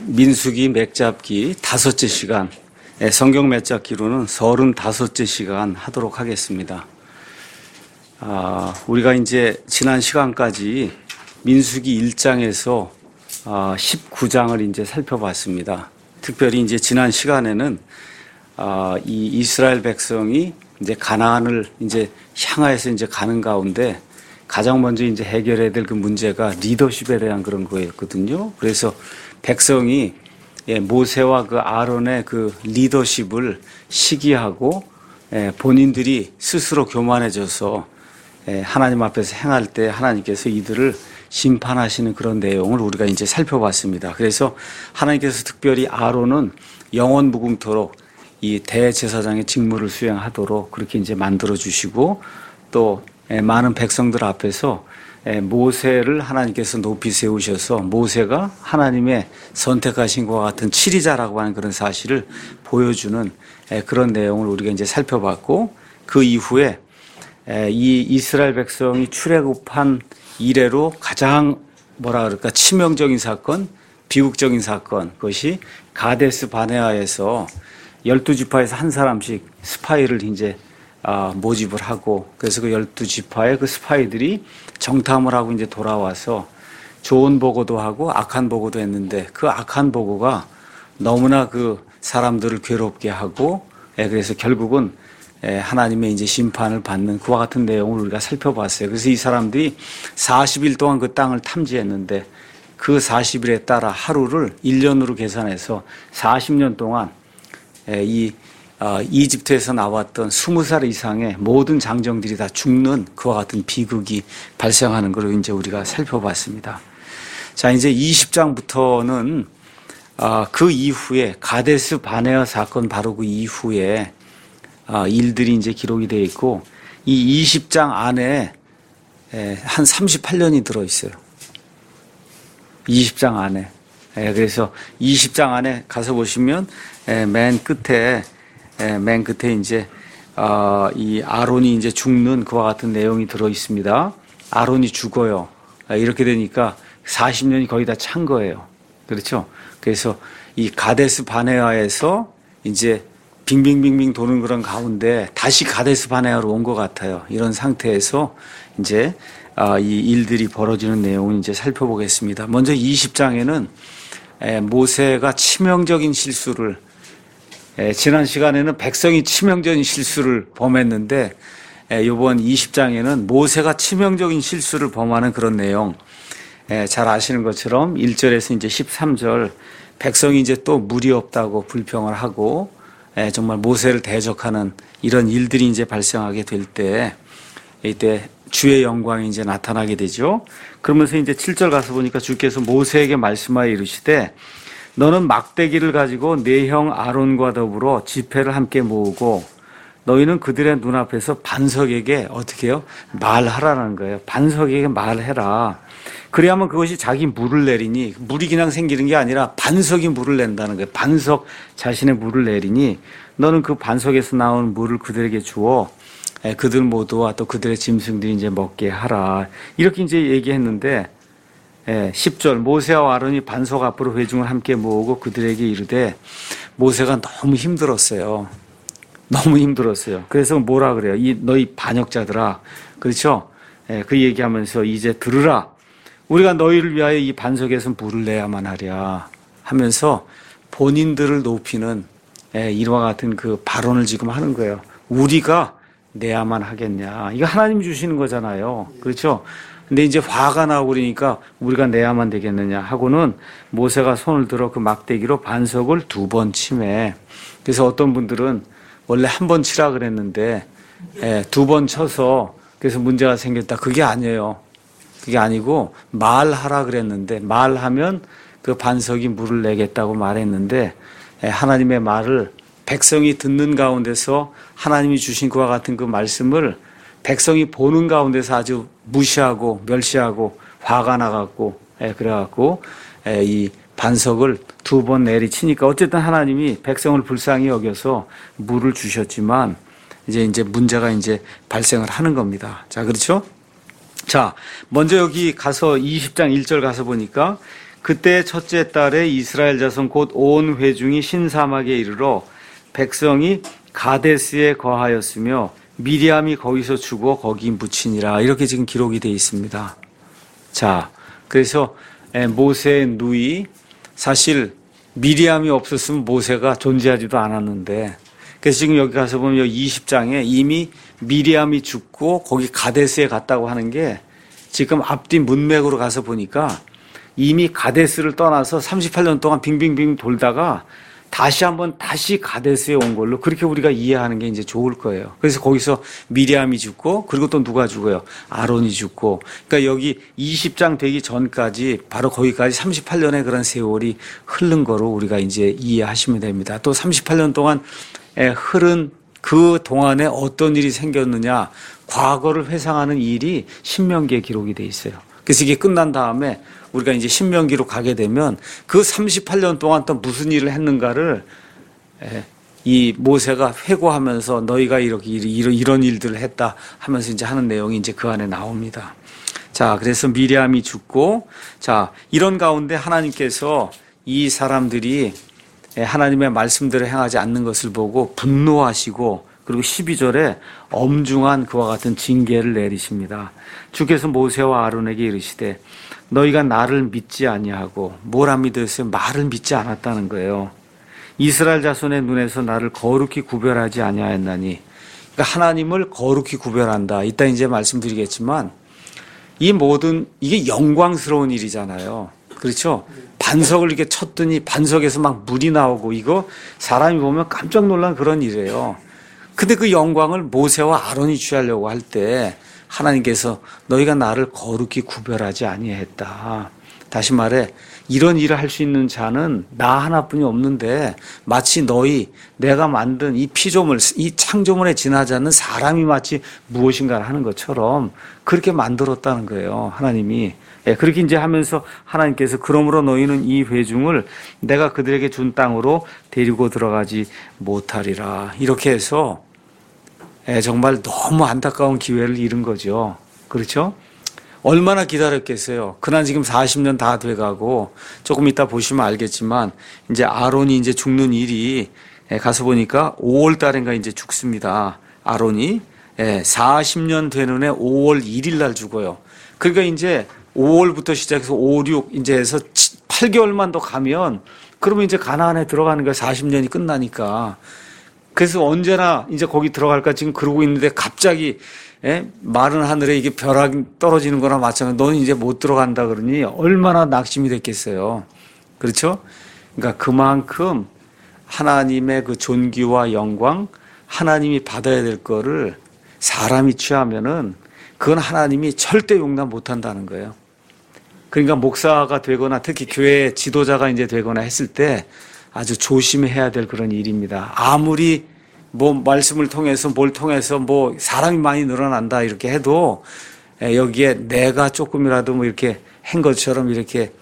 민수기 맥잡기 5째 시간, 성경 맥잡기로는 35째 시간 하도록 하겠습니다. 우리가 이제 지난 시간까지 민수기 1장에서 19장을 이제 살펴봤습니다. 특별히 이제 지난 시간에는 이 이스라엘 백성이 이제 가나안을 이제 향하여서 이제 가는 가운데 가장 먼저 이제 해결해야 될 그 문제가 리더십에 대한 그런 거였거든요. 그래서 백성이 모세와 그 아론의 그 리더십을 시기하고 본인들이 스스로 교만해져서 하나님 앞에서 행할 때 하나님께서 이들을 심판하시는 그런 내용을 우리가 이제 살펴봤습니다. 그래서 하나님께서 특별히 아론은 영원 무궁토록 이 대제사장의 직무를 수행하도록 그렇게 이제 만들어 주시고 또 많은 백성들 앞에서 모세를 하나님께서 높이 세우셔서 모세가 하나님의 선택하신 것과 같은 치리자라고 하는 그런 사실을 보여주는 그런 내용을 우리가 이제 살펴봤고, 그 이후에 이 이스라엘 백성이 출애굽한 이래로 가장 치명적인 사건, 비극적인 사건, 그것이 가데스 바네아에서 12지파에서 한 사람씩 스파이를 이제 모집을 하고, 그래서 그 12지파의 그 스파이들이 정탐을 하고 이제 돌아와서 좋은 보고도 하고 악한 보고도 했는데, 그 악한 보고가 너무나 그 사람들을 괴롭게 하고, 그래서 결국은 하나님의 이제 심판을 받는 그와 같은 내용을 우리가 살펴봤어요. 그래서 이 사람들이 40일 동안 그 땅을 탐지했는데, 그 40일에 따라 하루를 1년으로 계산해서 40년 동안 이집트에서 나왔던 20살 이상의 모든 장정들이 다 죽는 그와 같은 비극이 발생하는 걸 이제 우리가 살펴봤습니다. 자, 이제 20장부터는 그 이후에 가데스 바네아 사건 바로 그 이후에 일들이 이제 기록이 되어 있고, 이 20장 안에 한 38년이 들어 있어요. 20장 안에. 그래서 20장 안에 가서 보시면 맨 끝에 이제 이 아론이 이제 죽는 그와 같은 내용이 들어 있습니다. 아론이 죽어요. 이렇게 되니까 40년이 거의 다 찬 거예요. 그렇죠? 그래서 이 가데스 바네아에서 이제 빙빙빙빙 도는 그런 가운데 다시 가데스 바네아로 온 것 같아요. 이런 상태에서 이제 이 일들이 벌어지는 내용을 이제 살펴보겠습니다. 먼저 20장에는 모세가 치명적인 실수를, 지난 시간에는 백성이 치명적인 실수를 범했는데, 이번 20장에는 모세가 치명적인 실수를 범하는 그런 내용, 잘 아시는 것처럼 1절에서 이제 13절, 백성이 이제 또 물이 없다고 불평을 하고, 정말 모세를 대적하는 이런 일들이 이제 발생하게 될 때, 이때 주의 영광이 이제 나타나게 되죠. 그러면서 이제 7절 가서 보니까 주께서 모세에게 말씀하여 이르시되, 너는 막대기를 가지고 네 형 아론과 더불어 지폐를 함께 모으고 너희는 그들의 눈앞에서 반석에게 어떻게 해요? 말하라는 거예요. 반석에게 말해라. 그래야만 그것이 자기 물을 내리니, 물이 그냥 생기는 게 아니라 반석이 물을 낸다는 거예요. 반석 자신의 물을 내리니 너는 그 반석에서 나온 물을 그들에게 주어 그들 모두와 또 그들의 짐승들이 이제 먹게 하라. 이렇게 이제 얘기했는데, 10절 모세와 아론이 반석 앞으로 회중을 함께 모으고 그들에게 이르되, 모세가 너무 힘들었어요. 너무 힘들었어요. 그래서 뭐라 그래요? 너희 반역자들아. 그렇죠? 그 얘기하면서 이제 들으라. 우리가 너희를 위하여 이 반석에서 물을 내야만 하랴 하면서 본인들을 높이는 이와 같은 그 발언을 지금 하는 거예요. 우리가 내야만 하겠냐. 이거 하나님이 주시는 거잖아요. 그렇죠? 근데 이제 화가 나고 그러니까 우리가 내야만 되겠느냐 하고는 모세가 손을 들어 그 막대기로 반석을 2번 치매. 그래서 어떤 분들은 원래 1번 치라 그랬는데 2번 쳐서 그래서 문제가 생겼다. 그게 아니에요. 그게 아니고 말하라 그랬는데, 말하면 그 반석이 물을 내겠다고 말했는데, 하나님의 말을 백성이 듣는 가운데서 하나님이 주신 그와 같은 그 말씀을 백성이 보는 가운데서 아주 무시하고 멸시하고 화가 나갖고, 그래갖고 이 반석을 2번 내리치니까 어쨌든 하나님이 백성을 불쌍히 여겨서 물을 주셨지만 이제 문제가 이제 발생을 하는 겁니다. 자, 그렇죠? 자, 먼저 여기 가서 20장 1절 가서 보니까 그때 첫째 달에 이스라엘 자손 곧 온 회중이 신사막에 이르러 백성이 가데스에 거하였으며 미리암이 거기서 죽어 거기 묻히니라. 이렇게 지금 기록이 되어 있습니다. 자, 그래서 모세의 누이, 사실 미리암이 없었으면 모세가 존재하지도 않았는데, 그래서 지금 여기 가서 보면 20장에 이미 미리암이 죽고 거기 가데스에 갔다고 하는 게 지금 앞뒤 문맥으로 가서 보니까 이미 가데스를 떠나서 38년 동안 빙빙빙 돌다가 다시 가데스에 온 걸로 그렇게 우리가 이해하는 게 이제 좋을 거예요. 그래서 거기서 미리암이 죽고, 그리고 또 누가 죽어요? 아론이 죽고. 그러니까 여기 20장 되기 전까지 바로 거기까지 38년의 그런 세월이 흐른 거로 우리가 이제 이해하시면 됩니다. 또 38년 동안 흐른 그 동안에 어떤 일이 생겼느냐, 과거를 회상하는 일이 신명기에 기록이 돼 있어요. 그래서 이게 끝난 다음에 우리가 이제 신명기로 가게 되면 그 38년 동안 또 무슨 일을 했는가를 이 모세가 회고하면서 너희가 이런 일들을 했다 하면서 이제 하는 내용이 이제 그 안에 나옵니다. 자, 그래서 미리암이 죽고, 자, 이런 가운데 하나님께서 이 사람들이 하나님의 말씀대로 행하지 않는 것을 보고 분노하시고, 그리고 12절에 엄중한 그와 같은 징계를 내리십니다. 주께서 모세와 아론에게 이르시되 너희가 나를 믿지 아니하고 뭘 안 믿었어요? 말을 믿지 않았다는 거예요. 이스라엘 자손의 눈에서 나를 거룩히 구별하지 아니하였나니, 그러니까 하나님을 거룩히 구별한다. 이따 이제 말씀드리겠지만 이 모든 이게 영광스러운 일이잖아요. 그렇죠? 반석을 이렇게 쳤더니 반석에서 막 물이 나오고, 이거 사람이 보면 깜짝 놀란 그런 일이에요. 근데 그 영광을 모세와 아론이 취하려고 할 때 하나님께서 너희가 나를 거룩히 구별하지 아니했다. 다시 말해, 이런 일을 할 수 있는 자는 나 하나뿐이 없는데 마치 내가 만든 이 피조물, 이 창조물에 지나지 않는 사람이 마치 무엇인가를 하는 것처럼 그렇게 만들었다는 거예요, 하나님이. 그렇게 이제 하면서 하나님께서 그러므로 너희는 이 회중을 내가 그들에게 준 땅으로 데리고 들어가지 못하리라. 이렇게 해서 정말 너무 안타까운 기회를 잃은 거죠. 그렇죠? 얼마나 기다렸겠어요. 그날 지금 40년 다 돼가고, 조금 이따 보시면 알겠지만 이제 아론이 이제 죽는 일이 가서 보니까 5월 달인가 이제 죽습니다. 아론이 40년 되는 해 5월 1일 날 죽어요. 그러니까 이제 5월부터 시작해서 5, 6 이제 해서 8개월만 더 가면 그러면 이제 가나안에 들어가는 거예요. 40년이 끝나니까. 그래서 언제나 이제 거기 들어갈까 지금 그러고 있는데 갑자기 마른 하늘에 이게 벼락이 떨어지는 거나 마찬가지로 너는 이제 못 들어간다 그러니 얼마나 낙심이 됐겠어요. 그렇죠? 그러니까 그만큼 하나님의 그 존귀와 영광, 하나님이 받아야 될 거를 사람이 취하면은 그건 하나님이 절대 용납 못 한다는 거예요. 그러니까 목사가 되거나 특히 교회 지도자가 이제 되거나 했을 때 아주 조심해야 될 그런 일입니다. 아무리 뭐 말씀을 통해서 뭘 통해서 뭐 사람이 많이 늘어난다 이렇게 해도 여기에 내가 조금이라도 뭐 이렇게 한 것처럼 이렇게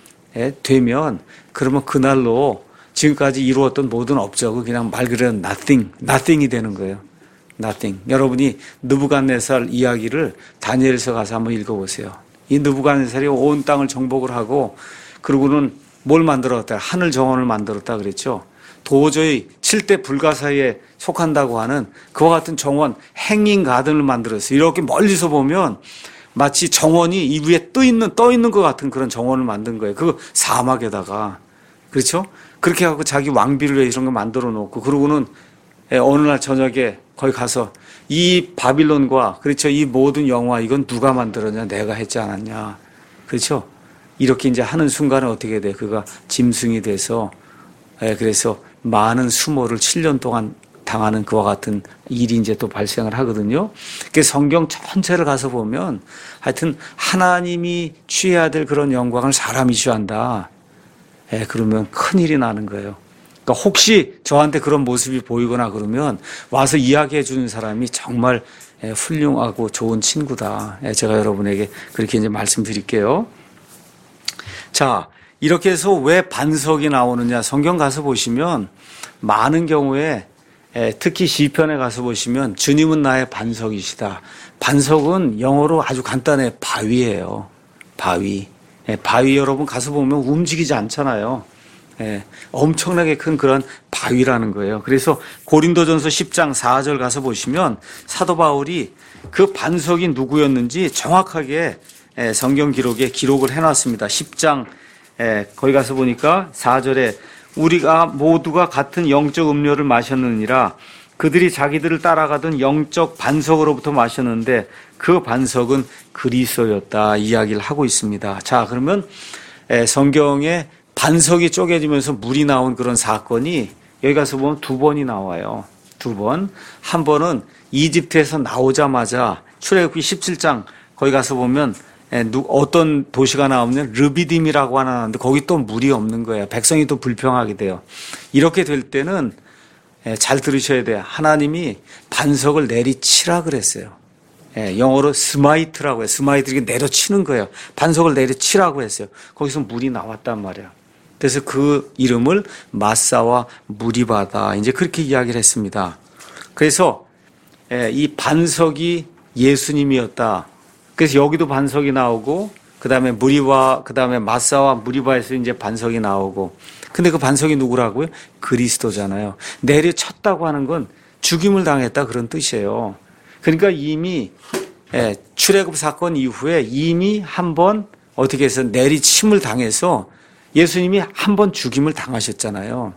되면 그러면 그날로 지금까지 이루었던 모든 업적은 그냥 말 그대로 nothing이 되는 거예요. nothing. 여러분이 느부갓네살 이야기를 다니엘서 가서 한번 읽어보세요. 이 느부갓네살이 온 땅을 정복을 하고 그러고는 뭘 만들었다? 하늘 정원을 만들었다 그랬죠. 도저히 7대 불가사의에 속한다고 하는 그와 같은 정원, 행인 가든을 만들었어요. 이렇게 멀리서 보면 마치 정원이 이 위에 떠 있는 것 같은 그런 정원을 만든 거예요. 그 사막에다가. 그렇죠? 그렇게 하고 자기 왕비를 위해 이런 거 만들어 놓고 그러고는 어느 날 저녁에 거기 가서 이 바빌론과 그렇죠? 이 모든 영화 이건 누가 만들었냐? 내가 했지 않았냐? 그렇죠? 이렇게 이제 하는 순간에 어떻게 돼? 그가 짐승이 돼서 그래서 많은 수모를 7년 동안 당하는 그와 같은 일이 이제 또 발생을 하거든요. 그 성경 전체를 가서 보면 하여튼 하나님이 취해야 될 그런 영광을 사람이 취한다. 그러면 큰일이 나는 거예요. 그러니까 혹시 저한테 그런 모습이 보이거나 그러면 와서 이야기해 주는 사람이 정말 훌륭하고 좋은 친구다. 제가 여러분에게 그렇게 이제 말씀드릴게요. 자, 이렇게 해서 왜 반석이 나오느냐? 성경 가서 보시면 많은 경우에 특히 시편에 가서 보시면 주님은 나의 반석이시다. 반석은 영어로 아주 간단해 바위예요. 바위. 바위 여러분 가서 보면 움직이지 않잖아요. 엄청나게 큰 그런 바위라는 거예요. 그래서 고린도전서 10장 4절 가서 보시면 사도 바울이 그 반석이 누구였는지 정확하게 성경 기록에 기록을 해놨습니다. 10장 거기 가서 보니까 4절에 우리가 모두가 같은 영적 음료를 마셨느니라. 그들이 자기들을 따라가던 영적 반석으로부터 마셨는데 그 반석은 그리스도였다 이야기를 하고 있습니다. 자, 그러면 성경에 반석이 쪼개지면서 물이 나온 그런 사건이 여기 가서 보면 두 번이 나와요. 두 번. 한 번은 이집트에서 나오자마자 출애굽기 17장 거기 가서 보면 어떤 도시가 나오면 르비딤이라고 하나 나오는데 거기 또 물이 없는 거예요. 백성이 또 불평하게 돼요. 이렇게 될 때는 잘 들으셔야 돼요. 하나님이 반석을 내리치라 그랬어요. 영어로 스마이트라고 해요. 스마이트 이렇게 내려치는 거예요. 반석을 내려치라고 했어요. 거기서 물이 나왔단 말이에요. 그래서 그 이름을 마사와 무리바다 이제 그렇게 이야기를 했습니다. 그래서 이 반석이 예수님이었다. 그래서 여기도 반석이 나오고 그다음에 무리와 그다음에 마사와 무리바에서 이제 반석이 나오고 근데 그 반석이 누구라고요? 그리스도잖아요. 내려쳤다고 하는 건 죽임을 당했다 그런 뜻이에요. 그러니까 이미 출애굽 사건 이후에 이미 한 번 어떻게 해서 내리침을 당해서 예수님이 한 번 죽임을 당하셨잖아요.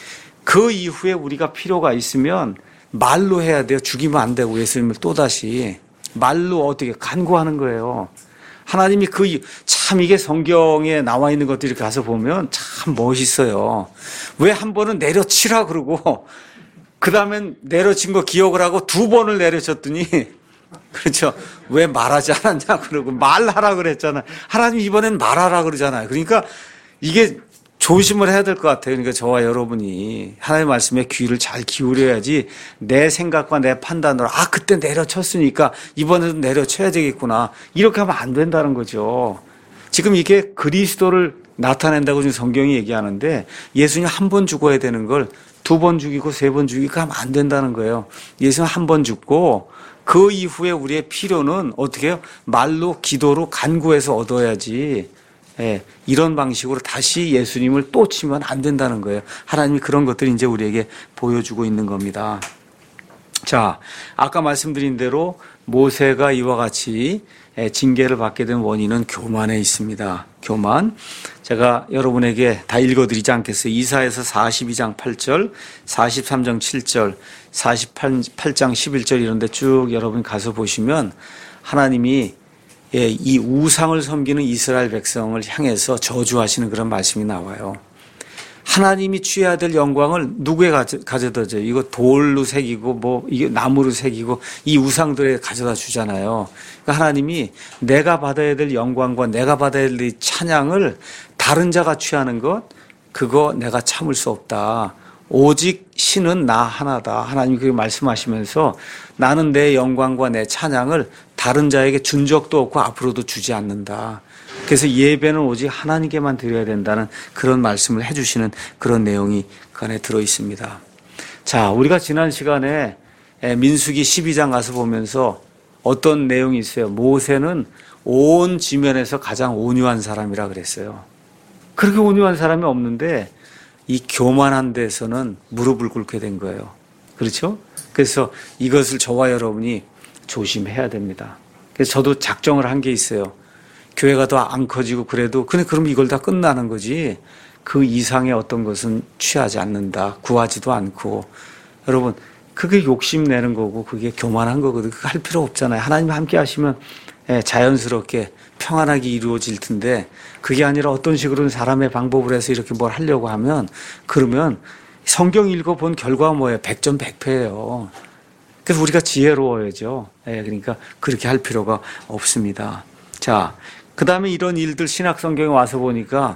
그 이후에 우리가 필요가 있으면 말로 해야 돼요. 죽이면 안 되고 예수님을 또다시 말로 어떻게 간구하는 거예요. 하나님이 참 이게 성경에 나와 있는 것들이 가서 보면 참 멋있어요. 왜 한 번은 내려치라 그러고 그 다음엔 내려친 거 기억을 하고 두 번을 내려쳤더니 그렇죠. 왜 말하지 않았냐 그러고 말하라 그랬잖아요. 하나님 이번엔 말하라 그러잖아요. 그러니까 이게 조심을 해야 될 것 같아요. 그러니까 저와 여러분이 하나님의 말씀에 귀를 잘 기울여야지 내 생각과 내 판단으로 그때 내려쳤으니까 이번에도 내려쳐야 되겠구나. 이렇게 하면 안 된다는 거죠. 지금 이게 그리스도를 나타낸다고 지금 성경이 얘기하는데 예수님 한 번 죽어야 되는 걸 두 번 죽이고 세 번 죽이고 하면 안 된다는 거예요. 예수님 한 번 죽고 그 이후에 우리의 필요는 어떻게 해요? 말로 기도로 간구해서 얻어야지. 이런 방식으로 다시 예수님을 또 치면 안 된다는 거예요. 하나님이 그런 것들을 이제 우리에게 보여주고 있는 겁니다. 자, 아까 말씀드린 대로 모세가 이와 같이 징계를 받게 된 원인은 교만에 있습니다. 교만. 제가 여러분에게 다 읽어드리지 않겠어요. 이사야서 42장 8절, 43장 7절, 48장 11절 이런 데 쭉 여러분 가서 보시면 하나님이 이 우상을 섬기는 이스라엘 백성을 향해서 저주하시는 그런 말씀이 나와요. 하나님이 취해야 될 영광을 누구에 가져다 줘요? 이거 돌로 새기고 이게 나무로 새기고 이 우상들에 가져다 주잖아요. 그러니까 하나님이 내가 받아야 될 영광과 내가 받아야 될 찬양을 다른 자가 취하는 것 그거 내가 참을 수 없다. 오직 신은 나 하나다. 하나님이 그렇게 말씀하시면서 나는 내 영광과 내 찬양을 다른 자에게 준 적도 없고 앞으로도 주지 않는다. 그래서 예배는 오직 하나님께만 드려야 된다는 그런 말씀을 해주시는 그런 내용이 그 안에 들어 있습니다. 자, 우리가 지난 시간에 민수기 12장 가서 보면서 어떤 내용이 있어요. 모세는 온 지면에서 가장 온유한 사람이라 그랬어요. 그렇게 온유한 사람이 없는데 이 교만한 데서는 무릎을 꿇게 된 거예요. 그렇죠? 그래서 이것을 저와 여러분이 조심해야 됩니다. 그래서 저도 작정을 한 게 있어요. 교회가 더 안 커지고 그래도 그럼 이걸 다 끝나는 거지 그 이상의 어떤 것은 취하지 않는다. 구하지도 않고. 여러분 그게 욕심내는 거고 그게 교만한 거거든요. 그거 할 필요 없잖아요. 하나님 함께 하시면 자연스럽게 평안하게 이루어질 텐데 그게 아니라 어떤 식으로든 사람의 방법을 해서 이렇게 뭘 하려고 하면 그러면 성경 읽어본 결과가 뭐예요? 백전백패예요. 그래서 우리가 지혜로워야죠. 그러니까 그렇게 할 필요가 없습니다. 자, 그 다음에 이런 일들 신약 성경에 와서 보니까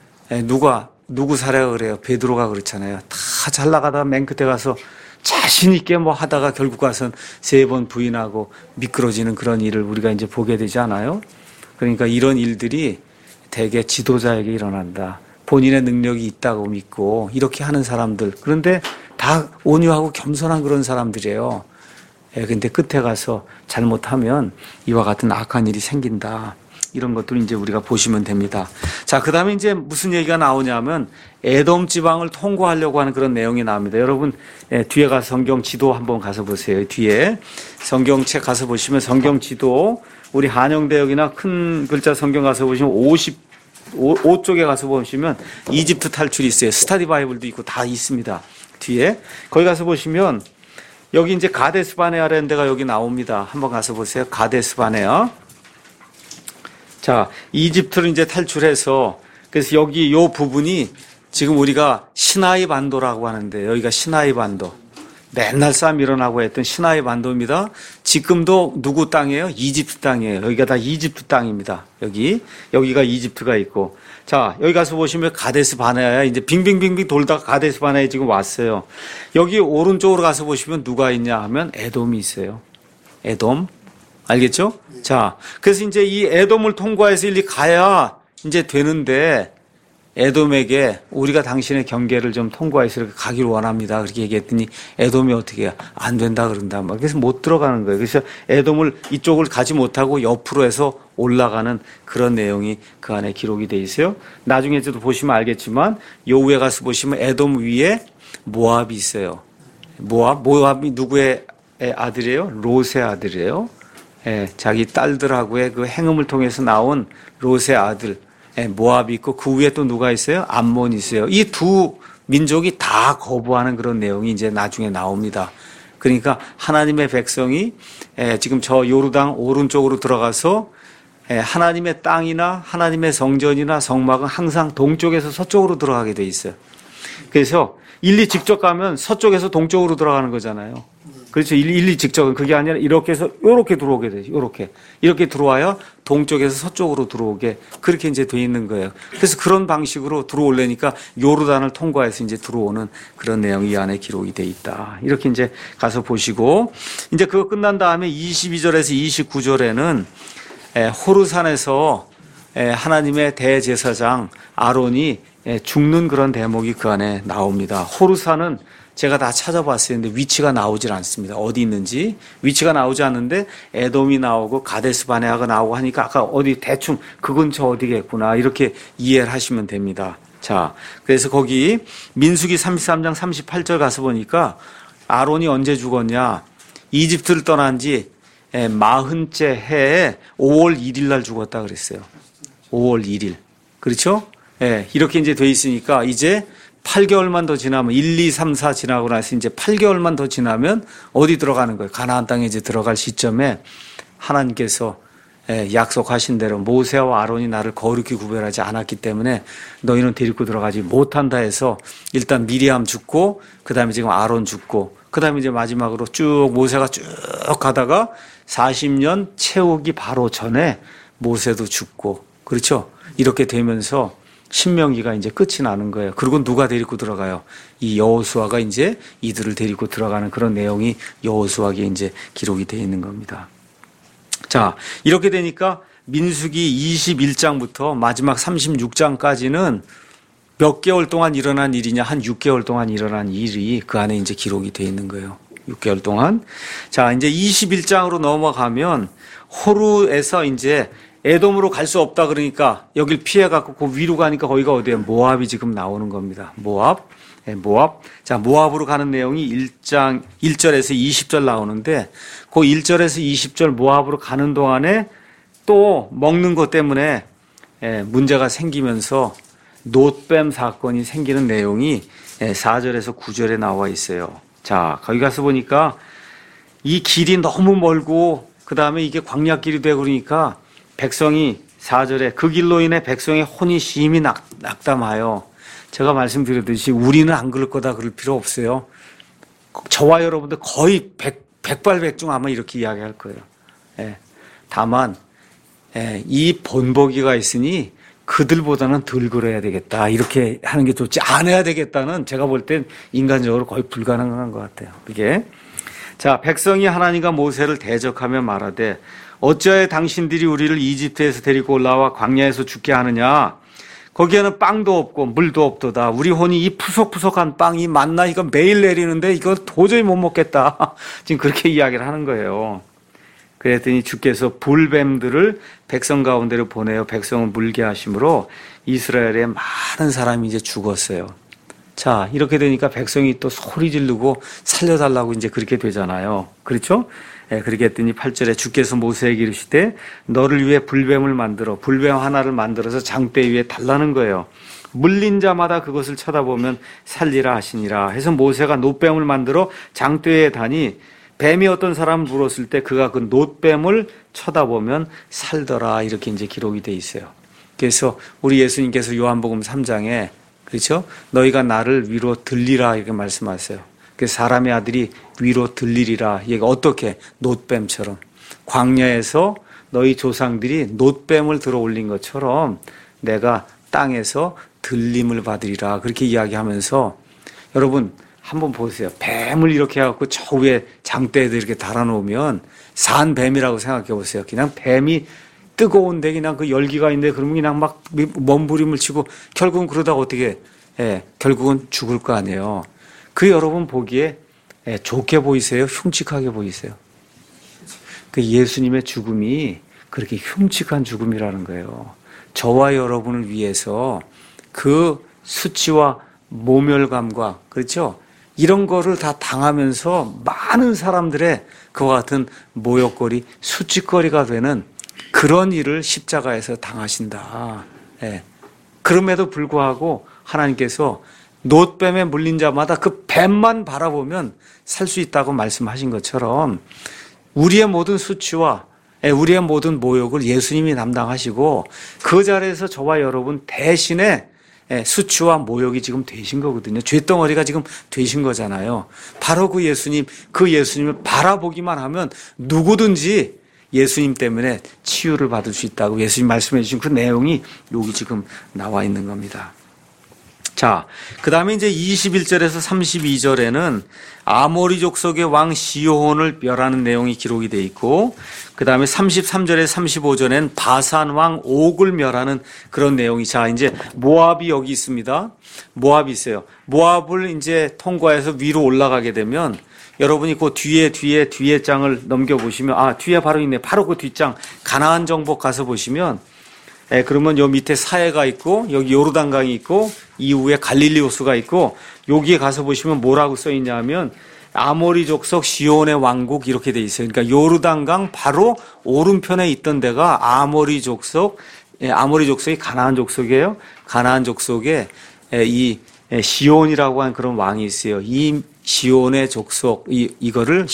누구 사례가 그래요? 베드로가 그렇잖아요. 다 잘 나가다가 맨 끝에 가서 자신 있게 하다가 결국 가서는 3번 부인하고 미끄러지는 그런 일을 우리가 이제 보게 되지 않아요? 그러니까 이런 일들이 대개 지도자에게 일어난다. 본인의 능력이 있다고 믿고 이렇게 하는 사람들. 그런데 다 온유하고 겸손한 그런 사람들이에요. 근데 끝에 가서 잘못하면 이와 같은 악한 일이 생긴다. 이런 것들을 이제 우리가 보시면 됩니다. 자, 그 다음에 이제 무슨 얘기가 나오냐면 에돔 지방을 통과하려고 하는 그런 내용이 나옵니다. 여러분, 뒤에 가서 성경 지도 한번 가서 보세요. 뒤에 성경책 가서 보시면 성경 지도, 우리 한영대역이나 큰 글자 성경 가서 보시면 55쪽에 가서 보시면 이집트 탈출이 있어요. 스타디 바이블도 있고 다 있습니다. 뒤에. 거기 가서 보시면 여기 이제 가데스 바네아라는 데가 여기 나옵니다. 한번 가서 보세요. 가데스 바네아. 자, 이집트를 이제 탈출해서, 그래서 여기 요 부분이 지금 우리가 시나이 반도라고 하는데, 여기가 시나이 반도. 맨날 싸움 일어나고 했던 시나이 반도입니다. 지금도 누구 땅이에요? 이집트 땅이에요. 여기가 다 이집트 땅입니다. 여기가 이집트가 있고. 자, 여기 가서 보시면 가데스 바네아야. 이제 빙빙빙빙 돌다가 가데스 바네아에 지금 왔어요. 여기 오른쪽으로 가서 보시면 누가 있냐 하면 에돔이 있어요. 에돔. 알겠죠? 자, 그래서 이제 이 에돔을 통과해서 일리 가야 이제 되는데, 에돔에게 우리가 당신의 경계를 좀 통과해서 이렇게 가기를 원합니다. 그렇게 얘기했더니 에돔이 어떻게 해요? 안 된다 그런다. 그래서 못 들어가는 거예요. 그래서 에돔을 이쪽을 가지 못하고 옆으로 해서 올라가는 그런 내용이 그 안에 기록이 돼 있어요. 나중에도 보시면 알겠지만 요 위에 가서 보시면 에돔 위에 모압이 있어요. 모압이 누구의 아들이에요? 롯의 아들이에요. 예, 자기 딸들하고의 그 행음을 통해서 나온 롯의 아들 모압이 있고 그 위에 또 누가 있어요? 암몬이 있어요. 이 두 민족이 다 거부하는 그런 내용이 이제 나중에 나옵니다. 그러니까 하나님의 백성이 지금 저 요르단 오른쪽으로 들어가서 하나님의 땅이나 하나님의 성전이나 성막은 항상 동쪽에서 서쪽으로 들어가게 돼 있어요. 그래서 일리 직접 가면 서쪽에서 동쪽으로 들어가는 거잖아요. 그렇죠. 일리 직접은 그게 아니라 이렇게 해서 이렇게 들어오게 되죠. 이렇게 들어와야 동쪽에서 서쪽으로 들어오게 그렇게 이제 돼 있는 거예요. 그래서 그런 방식으로 들어오려니까 요르단을 통과해서 이제 들어오는 그런 내용이 이 안에 기록이 돼 있다. 이렇게 이제 가서 보시고 이제 그거 끝난 다음에 22절에서 29절에는 호르산에서 하나님의 대제사장 아론이 죽는 그런 대목이 그 안에 나옵니다. 호르산은 제가 다 찾아봤어요. 근데 위치가 나오질 않습니다. 어디 있는지. 위치가 나오지 않는데 에돔이 나오고 가데스 바네아가 나오고 하니까 아까 어디 대충 그 근처 어디겠구나 이렇게 이해를 하시면 됩니다. 자, 그래서 거기 민수기 33장 38절 가서 보니까 아론이 언제 죽었냐. 이집트를 떠난 지 40째 해에 5월 1일 날 죽었다 그랬어요. 5월 1일. 그렇죠? 이렇게 이제 돼 있으니까 이제 8개월만 더 지나면 1, 2, 3, 4 지나고 나서 이제 8개월만 더 지나면 어디 들어가는 거예요? 가나안 땅에 이제 들어갈 시점에 하나님께서 약속하신 대로 모세와 아론이 나를 거룩히 구별하지 않았기 때문에 너희는 데리고 들어가지 못한다 해서 일단 미리암 죽고 그다음에 지금 아론 죽고 그다음에 이제 마지막으로 쭉 모세가 쭉 가다가 40년 채우기 바로 전에 모세도 죽고 그렇죠? 이렇게 되면서 신명기가 이제 끝이 나는 거예요. 그리고 누가 데리고 들어가요? 이 여호수아가 이제 이들을 데리고 들어가는 그런 내용이 여호수아기에 이제 기록이 되어 있는 겁니다. 자, 이렇게 되니까 민수기 21장부터 마지막 36장까지는 몇 개월 동안 일어난 일이냐? 한 6개월 동안 일어난 일이 그 안에 이제 기록이 되어 있는 거예요. 6개월 동안. 자, 이제 21장으로 넘어가면 호르에서 이제 에돔으로 갈 수 없다 그러니까 여길 피해갖고 그 위로 가니까 거기가 어디예요? 모압이 지금 나오는 겁니다. 모압. 자, 모압으로 가는 내용이 1장 1절에서 20절 나오는데 그 1절에서 20절 모압으로 가는 동안에 또 먹는 것 때문에 문제가 생기면서 놋뱀 사건이 생기는 내용이 4절에서 9절에 나와 있어요. 자, 거기 가서 보니까 이 길이 너무 멀고 그 다음에 이게 광야길이 되고 그러니까 백성이 4절에 그 길로 인해 백성의 혼이 심히 낙담하여 제가 말씀드렸듯이 우리는 안 그럴 거다 그럴 필요 없어요. 저와 여러분들 거의 백발백중 아마 이렇게 이야기할 거예요. 다만 이 본보기가 있으니 그들보다는 덜 그래야 되겠다 이렇게 하는 게 좋지 안 해야 되겠다는 제가 볼 땐 인간적으로 거의 불가능한 것 같아요. 이게 자 백성이 하나님과 모세를 대적하며 말하되 어찌하여 당신들이 우리를 이집트에서 데리고 올라와 광야에서 죽게 하느냐? 거기에는 빵도 없고 물도 없도다. 우리 혼이 이 푸석푸석한 빵이 만나 이거 매일 내리는데 이거 도저히 못 먹겠다. 지금 그렇게 이야기를 하는 거예요. 그랬더니 주께서 불뱀들을 백성 가운데로 보내어 백성을 물게 하심으로 이스라엘의 많은 사람이 이제 죽었어요. 자, 이렇게 되니까 백성이 또 소리 지르고 살려달라고 이제 그렇게 되잖아요. 그렇죠? 예, 그렇게 했더니 8절에 주께서 모세에게 이르시되 너를 위해 불뱀을 만들어 불뱀 하나를 만들어서 장대 위에 달라는 거예요. 물린 자마다 그것을 쳐다보면 살리라 하시니라 해서 모세가 놋뱀을 만들어 장대에 다니 뱀이 어떤 사람을 물었을 때 그가 그 놋뱀을 쳐다보면 살더라 이렇게 이제 기록이 돼 있어요. 그래서 우리 예수님께서 요한복음 3장에 그렇죠? 너희가 나를 위로 들리라 이렇게 말씀하세요. 그래서 사람의 아들이 위로 들리리라. 얘가 어떻게? 놋뱀처럼. 광야에서 너희 조상들이 놋뱀을 들어 올린 것처럼 내가 땅에서 들림을 받으리라. 그렇게 이야기하면서 여러분 한번 보세요. 뱀을 이렇게 해갖고 저 위에 장대에도 이렇게 달아놓으면 산 뱀이라고 생각해 보세요. 그냥 뱀이 뜨거운데 그냥 그 열기가 있는데 그러면 그냥 막 몸부림을 치고 결국은 그러다가 어떻게 결국은 죽을 거 아니에요. 그 여러분 보기에 좋게 보이세요? 흉측하게 보이세요? 그 예수님의 죽음이 그렇게 흉측한 죽음이라는 거예요. 저와 여러분을 위해서 그 수치와 모멸감과 그렇죠? 이런 거를 다 당하면서 많은 사람들의 그와 같은 모욕거리, 수치거리가 되는 그런 일을 십자가에서 당하신다. 그럼에도 불구하고 하나님께서 놋뱀에 물린 자마다 그 뱀만 바라보면 살 수 있다고 말씀하신 것처럼 우리의 모든 수치와 우리의 모든 모욕을 예수님이 담당하시고 그 자리에서 저와 여러분 대신에 수치와 모욕이 지금 되신 거거든요. 쇳덩어리가 지금 되신 거잖아요. 바로 그 예수님을 바라보기만 하면 누구든지 예수님 때문에 치유를 받을 수 있다고 예수님 말씀해 주신 그 내용이 여기 지금 나와 있는 겁니다. 자, 그 다음에 이제 21절에서 32절에는 아모리 족속의 왕 시호온을 멸하는 내용이 기록이 되어 있고, 그 다음에 33절에서 35절에는 바산 왕 옥을 멸하는 그런 내용이, 자, 이제 모압이 여기 있습니다. 모압이 있어요. 모압을 이제 통과해서 위로 올라가게 되면 여러분이 그 뒤에 장을 넘겨보시면, 뒤에 바로 있네. 바로 그 뒷장, 가나안 정복 가서 보시면, 그러면 요 밑에 사해가 있고, 여기 요르단강이 있고, 이후에 갈릴리 호수가 있고, 여기에 가서 보시면 뭐라고 써 있냐면, 아모리 족속 시온의 왕국 이렇게 돼 있어요. 그러니까 요르단강 바로 오른편에 있던 데가 아모리 족속이 가나안 족속이에요. 가나안 족속에 이 시온이라고 하는 그런 왕이 있어요. 이 시온의 족속, 이거를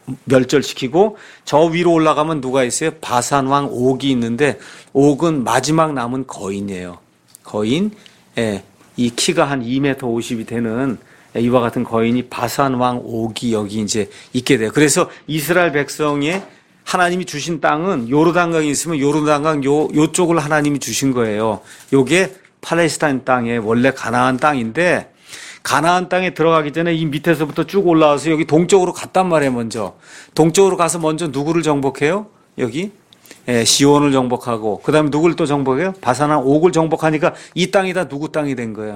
멸절시키고 저 위로 올라가면 누가 있어요? 바산 왕 옥이 있는데 옥은 마지막 남은 거인이에요. 거인, 이 키가 한 2m 50이 되는 이와 같은 거인이 바산 왕 옥이 여기 이제 있게 돼요. 그래서 이스라엘 백성의 하나님이 주신 땅은 요르단강이 있으면 요르단강 요쪽을 하나님이 주신 거예요. 요게 팔레스타인 땅에 원래 가나안 땅인데 가나안 땅에 들어가기 전에 이 밑에서부터 쭉 올라와서 여기 동쪽으로 갔단 말이에요. 먼저 동쪽으로 가서 먼저 누구를 정복해요? 여기 시온을 정복하고 그 다음에 누구를 또 정복해요? 바산왕 옥을 정복하니까 이 땅이 다 누구 땅이 된 거예요?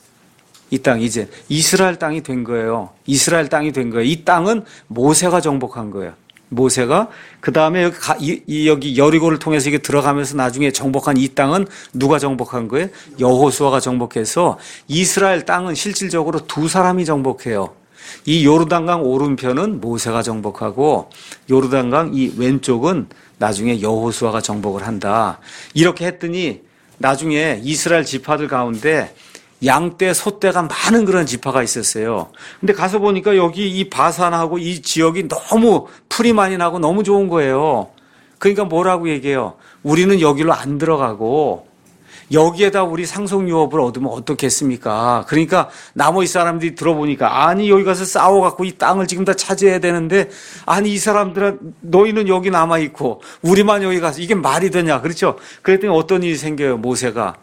이 땅 이제 이스라엘 땅이 된 거예요. 이스라엘 땅이 된 거예요. 이 땅은 모세가 정복한 거예요. 모세가 그 다음에 여기 여리고를 통해서 이게 들어가면서 나중에 정복한 이 땅은 누가 정복한 거예요? 여호수아가 정복해서 이스라엘 땅은 실질적으로 두 사람이 정복해요. 이 요르단강 오른편은 모세가 정복하고 요르단강 이 왼쪽은 나중에 여호수아가 정복을 한다. 이렇게 했더니 나중에 이스라엘 지파들 가운데 양떼, 소떼가 많은 그런 지파가 있었어요. 근데 가서 보니까 여기 이 바산하고 이 지역이 너무 풀이 많이 나고 너무 좋은 거예요. 그러니까 뭐라고 얘기해요? 우리는 여기로 안 들어가고 여기에다 우리 상속유업을 얻으면 어떻겠습니까? 그러니까 나머지 사람들이 들어보니까 아니 여기 가서 싸워갖고 이 땅을 지금 다 차지해야 되는데 아니 이 사람들은 너희는 여기 남아있고 우리만 여기 가서 이게 말이 되냐? 그렇죠? 그랬더니 어떤 일이 생겨요? 모세가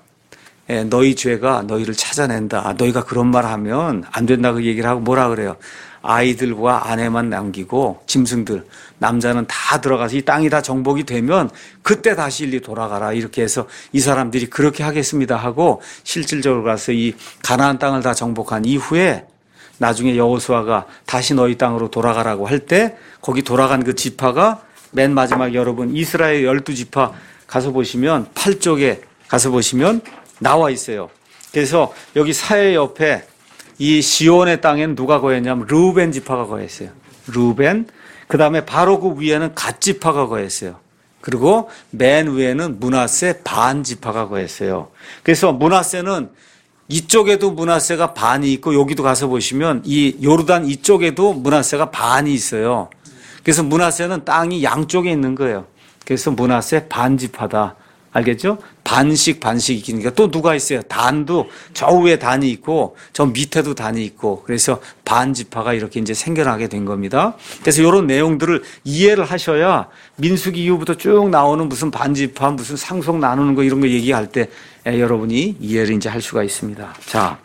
너희 죄가 너희를 찾아낸다. 너희가 그런 말 하면 안 된다 그 얘기를 하고 뭐라 그래요? 아이들과 아내만 남기고 짐승들, 남자는 다 들어가서 이 땅이 다 정복이 되면 그때 다시 일리 돌아가라. 이렇게 해서 이 사람들이 그렇게 하겠습니다 하고 실질적으로 가서 이 가나안 땅을 다 정복한 이후에 나중에 여호수아가 다시 너희 땅으로 돌아가라고 할 때 거기 돌아간 그 지파가 맨 마지막 여러분 이스라엘 12지파 가서 보시면 8쪽에 가서 보시면 나와 있어요. 그래서 여기 사해 옆에 이 시온의 땅엔 누가 거했냐면 르우벤 지파가 거했어요. 르우벤. 그 다음에 바로 그 위에는 갓 지파가 거했어요. 그리고 맨 위에는 므낫세 반 지파가 거했어요. 그래서 므낫세는 이쪽에도 므낫세가 반이 있고 여기도 가서 보시면 이 요르단 이쪽에도 므낫세가 반이 있어요. 그래서 므낫세는 땅이 양쪽에 있는 거예요. 그래서 므낫세 반 지파다. 알겠죠? 반씩 있으니까 또 누가 있어요? 단도 저 위에 단이 있고 저 밑에도 단이 있고 그래서 반지파가 이렇게 이제 생겨나게 된 겁니다. 그래서 이런 내용들을 이해를 하셔야 민수기 이후부터 쭉 나오는 무슨 반지파 무슨 상속 나누는 거 이런 거 얘기할 때 여러분이 이해를 이제 할 수가 있습니다. 자,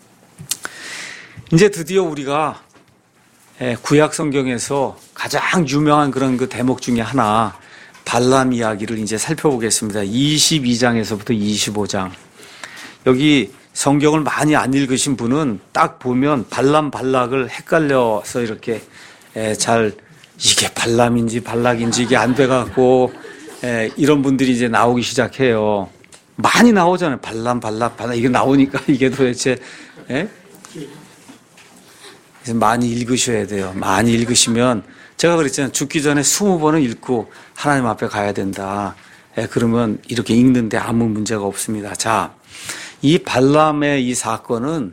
이제 드디어 우리가 구약 성경에서 가장 유명한 그런 그 대목 중에 하나 발람 이야기를 이제 살펴보겠습니다. 22장에서부터 25장. 여기 성경을 많이 안 읽으신 분은 딱 보면 발람 발락을 헷갈려서 이렇게 잘 이게 발람인지 발락인지 이게 안 돼갖고 이런 분들이 이제 나오기 시작해요. 많이 나오잖아요. 발람 발락 이게 나오니까 이게 도대체 그래서 많이 읽으셔야 돼요. 많이 읽으시면 제가 그랬잖아요. 죽기 전에 20번은 읽고 하나님 앞에 가야 된다. 그러면 이렇게 읽는데 아무 문제가 없습니다. 자, 이 발람의 이 사건은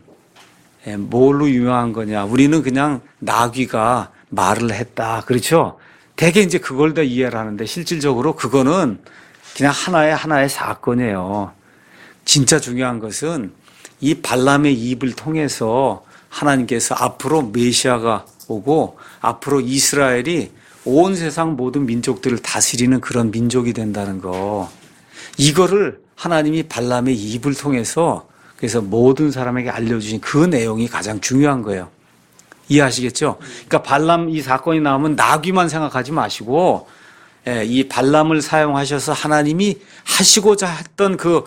뭘로 유명한 거냐. 우리는 그냥 나귀가 말을 했다. 그렇죠? 대개 이제 그걸 다 이해를 하는데 실질적으로 그거는 그냥 하나의 사건이에요. 진짜 중요한 것은 이 발람의 입을 통해서 하나님께서 앞으로 메시아가 오고 앞으로 이스라엘이 온 세상 모든 민족들을 다스리는 그런 민족이 된다는 거. 이거를 하나님이 발람의 입을 통해서 그래서 모든 사람에게 알려주신 그 내용이 가장 중요한 거예요. 이해하시겠죠? 그러니까 발람 이 사건이 나오면 나귀만 생각하지 마시고 이 발람을 사용하셔서 하나님이 하시고자 했던 그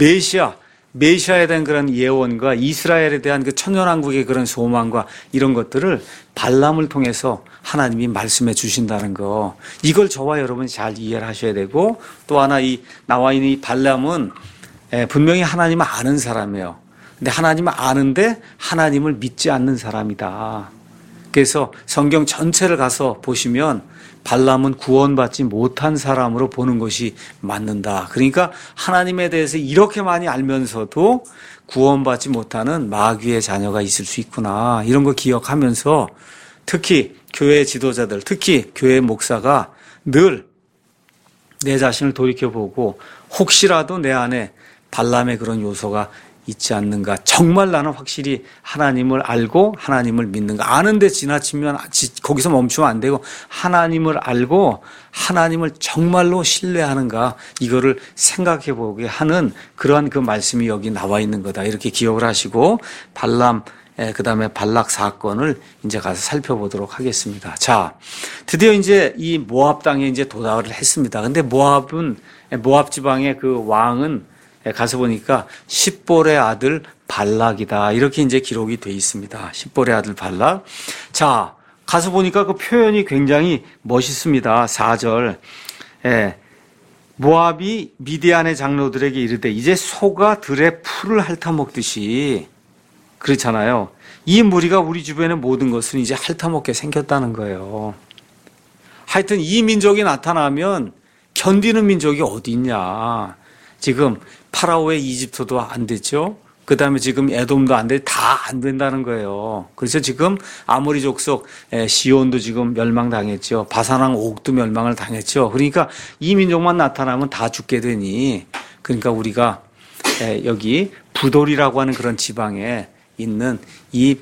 메시아에 대한 그런 예언과 이스라엘에 대한 그 천년왕국의 그런 소망과 이런 것들을 발람을 통해서 하나님이 말씀해 주신다는 거. 이걸 저와 여러분이 잘 이해를 하셔야 되고 또 하나 이 나와 있는 이 발람은 분명히 하나님을 아는 사람이에요. 근데 하나님을 아는데 하나님을 믿지 않는 사람이다. 그래서 성경 전체를 가서 보시면 발람은 구원받지 못한 사람으로 보는 것이 맞는다. 그러니까 하나님에 대해서 이렇게 많이 알면서도 구원받지 못하는 마귀의 자녀가 있을 수 있구나. 이런 거 기억하면서 특히 교회 지도자들, 특히 교회 목사가 늘 내 자신을 돌이켜보고 혹시라도 내 안에 발람의 그런 요소가 있지 않는가. 정말 나는 확실히 하나님을 알고 하나님을 믿는가. 아는데 지나치면 거기서 멈추면 안 되고 하나님을 알고 하나님을 정말로 신뢰하는가. 이거를 생각해 보게 하는 그러한 그 말씀이 여기 나와 있는 거다. 이렇게 기억을 하시고 발람 그다음에 발락 사건을 이제 가서 살펴보도록 하겠습니다. 자, 드디어 이제 이 모압 땅에 이제 도달을 했습니다. 근데 모압 지방의 그 왕은 가서 보니까 십볼의 아들 발락이다. 이렇게 이제 기록이 돼 있습니다. 십볼의 아들 발락. 자, 가서 보니까 그 표현이 굉장히 멋있습니다. 4절. 모압이 미디안의 장로들에게 이르되 이제 소가 들의 풀을 핥아먹듯이 그렇잖아요. 이 무리가 우리 주변의 모든 것을 이제 핥아먹게 생겼다는 거예요. 하여튼 이 민족이 나타나면 견디는 민족이 어디 있냐. 지금 파라오의 이집트도 안 됐죠. 그 다음에 지금 에돔도 안 돼, 다 안 된다는 거예요. 그래서 지금 아모리 족속 시온도 지금 멸망당했죠. 바산왕 옥도 멸망을 당했죠. 그러니까 이 민족만 나타나면 다 죽게 되니 그러니까 우리가 여기 부돌이라고 하는 그런 지방에 있는 이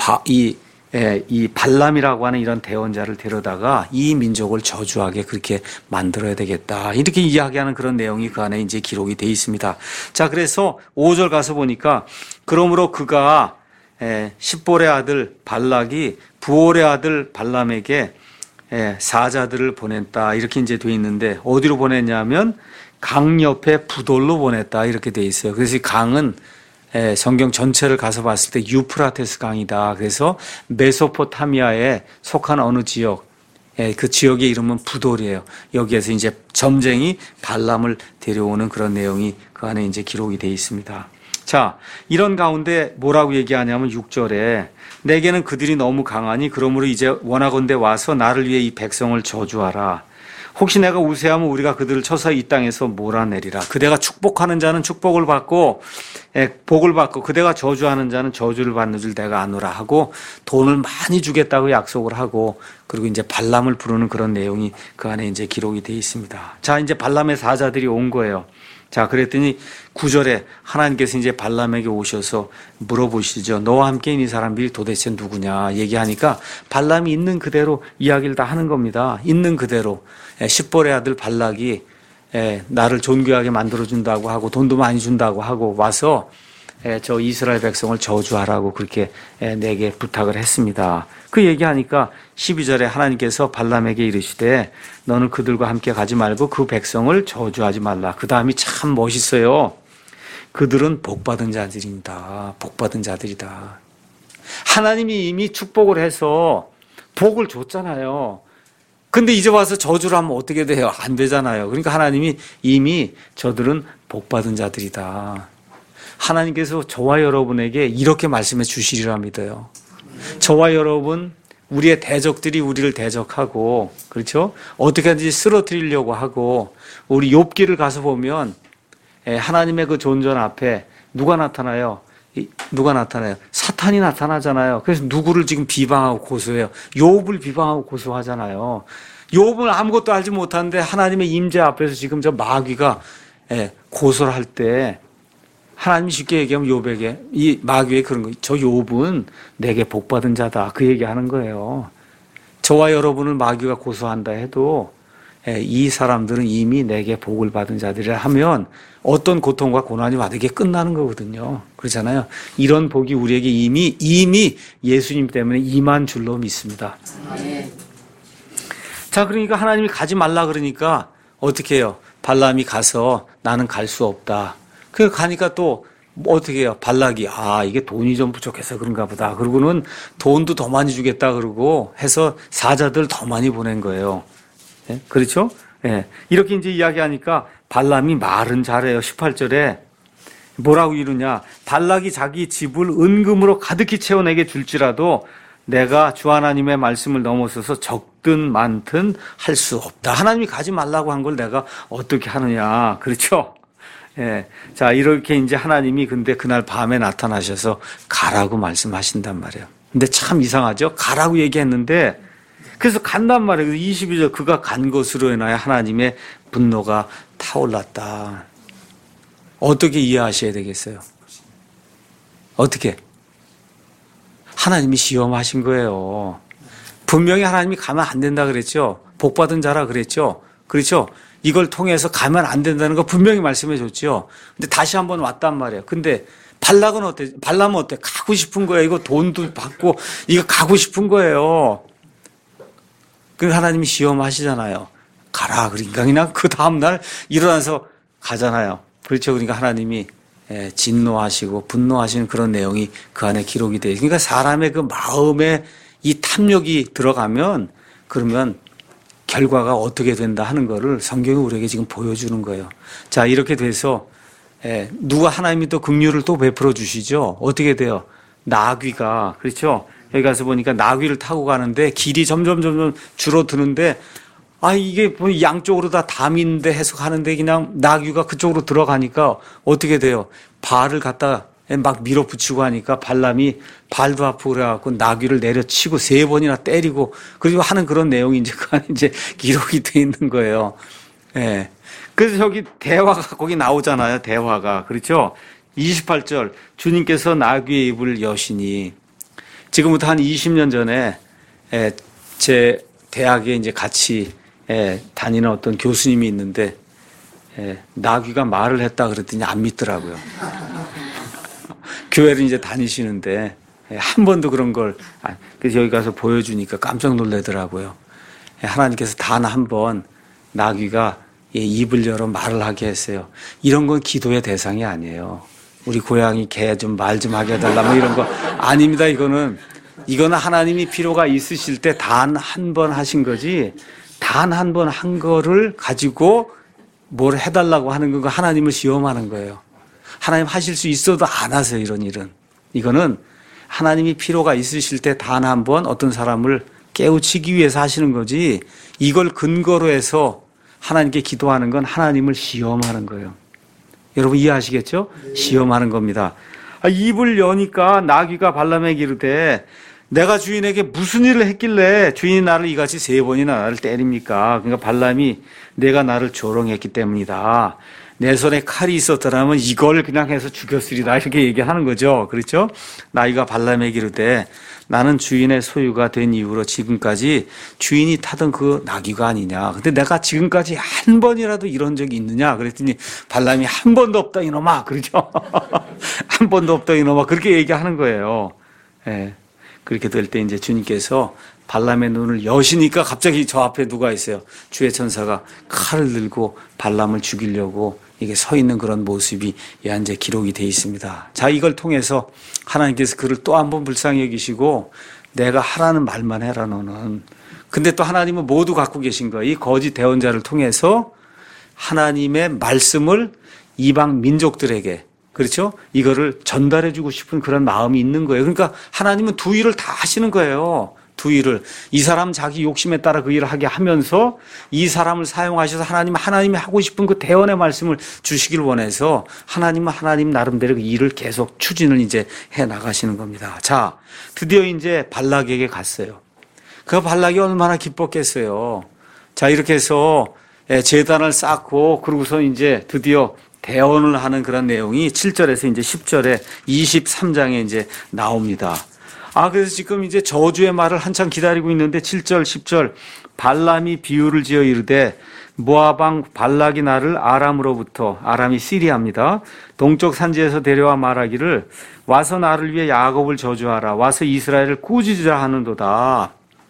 발람이라고 하는 이런 대원자를 데려다가 이 민족을 저주하게 그렇게 만들어야 되겠다. 이렇게 이야기하는 그런 내용이 그 안에 이제 기록이 되어 있습니다. 자, 그래서 5절 가서 보니까 그러므로 그가 십볼의 아들 발락이 부올의 아들 발람에게 사자들을 보냈다. 이렇게 이제 되어 있는데 어디로 보냈냐면 강 옆에 부돌로 보냈다. 이렇게 되어 있어요. 그래서 이 강은 성경 전체를 가서 봤을 때 유프라테스 강이다. 그래서 메소포타미아에 속한 어느 지역, 그 지역의 이름은 부돌이에요. 여기에서 이제 점쟁이 발람을 데려오는 그런 내용이 그 안에 이제 기록이 되어 있습니다. 자, 이런 가운데 뭐라고 얘기하냐면 6절에 내게는 그들이 너무 강하니 그러므로 이제 원하건대 와서 나를 위해 이 백성을 저주하라. 혹시 내가 우세하면 우리가 그들을 쳐서 이 땅에서 몰아내리라. 그대가 축복하는 자는 축복을 받고 복을 받고 그대가 저주하는 자는 저주를 받는 줄 내가 아노라 하고 돈을 많이 주겠다고 약속을 하고 그리고 이제 발람을 부르는 그런 내용이 그 안에 이제 기록이 되어 있습니다. 자, 이제 발람의 사자들이 온 거예요. 자, 그랬더니 9절에 하나님께서 이제 발람에게 오셔서 물어보시죠. 너와 함께 있는 이 사람들이 도대체 누구냐 얘기하니까 발람이 있는 그대로 이야기를 다 하는 겁니다. 있는 그대로. 십볼의 아들 발락이 나를 존귀하게 만들어준다고 하고 돈도 많이 준다고 하고 와서 저 이스라엘 백성을 저주하라고 그렇게 내게 부탁을 했습니다. 그 얘기하니까 12절에 하나님께서 발람에게 이르시되 너는 그들과 함께 가지 말고 그 백성을 저주하지 말라. 그 다음이 참 멋있어요. 그들은 복받은 자들입니다. 복받은 자들이다. 하나님이 이미 축복을 해서 복을 줬잖아요. 근데 이제 와서 저주를 하면 어떻게 돼요? 안 되잖아요. 그러니까 하나님이 이미 저들은 복받은 자들이다. 하나님께서 저와 여러분에게 이렇게 말씀해 주시리라 믿어요. 저와 여러분, 우리의 대적들이 우리를 대적하고, 그렇죠? 어떻게 하든지 쓰러뜨리려고 하고, 우리 욥기를 가서 보면 하나님의 그 존전 앞에 누가 나타나요? 누가 나타나요? 사탄이 나타나잖아요. 그래서 누구를 지금 비방하고 고소해요? 욥을 비방하고 고소하잖아요. 욥은 아무것도 알지 못하는데 하나님의 임재 앞에서 지금 저 마귀가 고소를 할 때 하나님이 쉽게 얘기하면 욥에게 이 마귀의 그런 거, 저 욥은 내게 복받은 자다. 그 얘기하는 거예요. 저와 여러분을 마귀가 고소한다 해도 이 사람들은 이미 내게 복을 받은 자들이라 하면 어떤 고통과 고난이 와도 이게 끝나는 거거든요. 그렇잖아요. 이런 복이 우리에게 이미 예수님 때문에 임한 줄로 믿습니다. 자, 그러니까 하나님이 가지 말라 그러니까 어떻게 해요? 발람이 가서 나는 갈 수 없다. 그 가니까 또 어떻게 해요? 발락이 이게 돈이 좀 부족해서 그런가 보다. 그러고는 돈도 더 많이 주겠다 그러고 해서 사자들 더 많이 보낸 거예요. 네? 그렇죠? 네. 이렇게 이제 이야기하니까 발람이 말은 잘해요. 18절에 뭐라고 이러냐? 발락이 자기 집을 은금으로 가득히 채워내게 줄지라도 내가 주 하나님의 말씀을 넘어서서 적든 많든 할 수 없다. 하나님이 가지 말라고 한 걸 내가 어떻게 하느냐? 그렇죠? 예. 자, 이렇게 이제 하나님이 근데 그날 밤에 나타나셔서 가라고 말씀하신단 말이에요. 근데 참 이상하죠? 가라고 얘기했는데 그래서 간단 말이에요. 22절 그가 간 것으로 인하여 하나님의 분노가 타올랐다. 어떻게 이해하셔야 되겠어요? 어떻게? 하나님이 시험하신 거예요. 분명히 하나님이 가면 안 된다 그랬죠. 복받은 자라 그랬죠. 그렇죠? 이걸 통해서 가면 안 된다는 거 분명히 말씀해 줬죠. 근데 다시 한번 왔단 말이에요. 근데 발락은 어때? 발람은 어때? 가고 싶은 거예요. 이거 돈도 받고 이거 가고 싶은 거예요. 그 하나님이 시험하시잖아요. 가라. 그러니까 그냥 그 다음날 일어나서 가잖아요. 그렇죠. 그러니까 하나님이 진노하시고 분노하시는 그런 내용이 그 안에 기록이 돼요. 그러니까 사람의 그 마음에 이 탐욕이 들어가면 그러면 결과가 어떻게 된다 하는 거를 성경이 우리에게 지금 보여주는 거예요. 자, 이렇게 돼서 누가 하나님이 또 긍휼을 또 베풀어 주시죠. 어떻게 돼요? 나귀가 그렇죠. 여기 가서 보니까 나귀를 타고 가는데 길이 점점 줄어드는데 이게 뭐 양쪽으로 다 담이 있는데 해석하는데 그냥 나귀가 그쪽으로 들어가니까 어떻게 돼요? 발을 갖다 막 밀어붙이고 하니까 발람이 발도 아프고 그래갖고 나귀를 내려치고 3번이나 때리고 그리고 하는 그런 내용이 이제 그 안에 이제 기록이 돼 있는 거예요. 예. 그래서 저기 대화가 거기 나오잖아요. 대화가. 그렇죠? 28절. 주님께서 나귀의 입을 여시니 지금부터 한 20년 전에 제 대학에 이제 같이 다니는 어떤 교수님이 있는데 나귀가 말을 했다 그랬더니 안 믿더라고요. 교회를 이제 다니시는데 한 번도 그런 걸 그래서 여기 가서 보여주니까 깜짝 놀라더라고요. 하나님께서 단 한 번 나귀가 입을 열어 말을 하게 했어요. 이런 건 기도의 대상이 아니에요. 우리 고양이 개 좀 말 좀 하게 해달라 뭐 이런 거 아닙니다. 이거는 이거는 하나님이 필요가 있으실 때 단 한 번 하신 거지, 단 한 번 한 거를 가지고 뭘 해달라고 하는 건 하나님을 시험하는 거예요. 하나님 하실 수 있어도 안 하세요, 이런 일은. 이거는 하나님이 필요가 있으실 때 단 한 번 어떤 사람을 깨우치기 위해서 하시는 거지, 이걸 근거로 해서 하나님께 기도하는 건 하나님을 시험하는 거예요. 여러분 이해하시겠죠? 시험하는 겁니다. 입을 여니까 나귀가 발람에게 이르되 내가 주인에게 무슨 일을 했길래 주인이 나를 이같이 3번이나 나를 때립니까? 그러니까 발람이 내가 나를 조롱했기 때문이다. 내 손에 칼이 있었더라면 이걸 그냥 해서 죽였으리다. 이렇게 얘기하는 거죠. 그렇죠? 나귀가 발람에게 이르되 나는 주인의 소유가 된 이후로 지금까지 주인이 타던 그 나귀가 아니냐. 근데 내가 지금까지 한 번이라도 이런 적이 있느냐. 그랬더니 발람이 한 번도 없다 이놈아. 그렇죠? 한 번도 없다 이놈아. 그렇게 얘기하는 거예요. 예. 그렇게 될 때 이제 주님께서 발람의 눈을 여시니까 갑자기 저 앞에 누가 있어요. 주의 천사가 칼을 들고 발람을 죽이려고 이게 서 있는 그런 모습이 이제 기록이 되어 있습니다. 자, 이걸 통해서 하나님께서 그를 또 한 번 불쌍히 여기시고 내가 하라는 말만 해라 너는. 근데 또 하나님은 모두 갖고 계신 거예요. 이 거짓 대언자를 통해서 하나님의 말씀을 이방 민족들에게, 그렇죠? 이거를 전달해 주고 싶은 그런 마음이 있는 거예요. 그러니까 하나님은 두 일을 다 하시는 거예요. 두 일을. 이 사람 자기 욕심에 따라 그 일을 하게 하면서 이 사람을 사용하셔서 하나님이 하고 싶은 그 대언의 말씀을 주시길 원해서 하나님은 하나님 나름대로 그 일을 계속 추진을 이제 해 나가시는 겁니다. 자, 드디어 이제 발락에게 갔어요. 그 발락이 얼마나 기뻤겠어요. 자, 이렇게 해서 제단을 쌓고 그러고서 이제 드디어 대언을 하는 그런 내용이 7절에서 이제 10절에 23장에 이제 나옵니다. 그래서 지금 이제 저주의 말을 한참 기다리고 있는데 7절, 10절 발람이 비유를 지어 이르되 모압 왕 발락이 나를 아람으로부터, 아람이 시리아입니다. 동쪽 산지에서 데려와 말하기를 와서 나를 위해 야곱을 저주하라. 와서 이스라엘을 꾸짖으라 하는도다.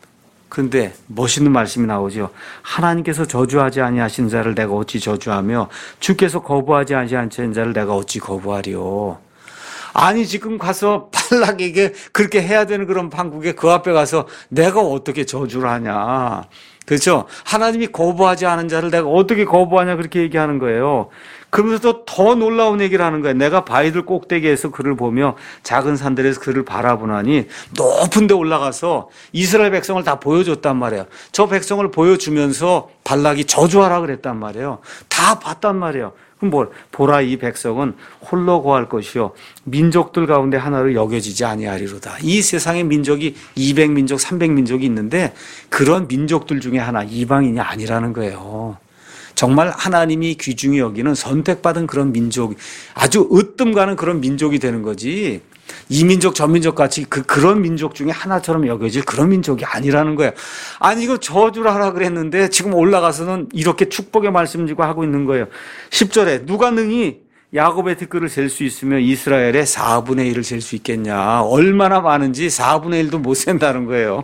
그런데 멋있는 말씀이 나오죠. 하나님께서 저주하지 아니하신 자를 내가 어찌 저주하며 주께서 거부하지 아니하신 자를 내가 어찌 거부하리요. 아니 지금 가서 발락에게 그렇게 해야 되는 그런 판국에 그 앞에 가서 내가 어떻게 저주를 하냐. 그렇죠? 하나님이 거부하지 않은 자를 내가 어떻게 거부하냐 그렇게 얘기하는 거예요. 그러면서 더 놀라운 얘기를 하는 거예요. 내가 바위들 꼭대기에서 그를 보며 작은 산들에서 그를 바라보나니 높은 데 올라가서 이스라엘 백성을 다 보여줬단 말이에요. 저 백성을 보여주면서 발락이 저주하라 그랬단 말이에요. 다 봤단 말이에요. 그럼 보라 이 백성은 홀로 거할 것이요 민족들 가운데 하나로 여겨지지 아니하리로다. 이 세상에 민족이 200민족, 300민족이 있는데 그런 민족들 중에 하나 이방인이 아니라는 거예요. 정말 하나님이 귀중히 여기는 선택받은 그런 민족, 아주 으뜸 가는 그런 민족이 되는 거지. 이 민족 저 민족 같이 그런 민족 중에 하나처럼 여겨질 그런 민족이 아니라는 거예요. 아니 이거 저주를 하라 그랬는데 지금 올라가서는 이렇게 축복의 말씀 주고 하고 있는 거예요. 10절에 누가 능히 야곱의 티끌을 셀 수 있으며 이스라엘의 4분의 1을 셀 수 있겠냐. 얼마나 많은지 4분의 1도 못 센다는 거예요.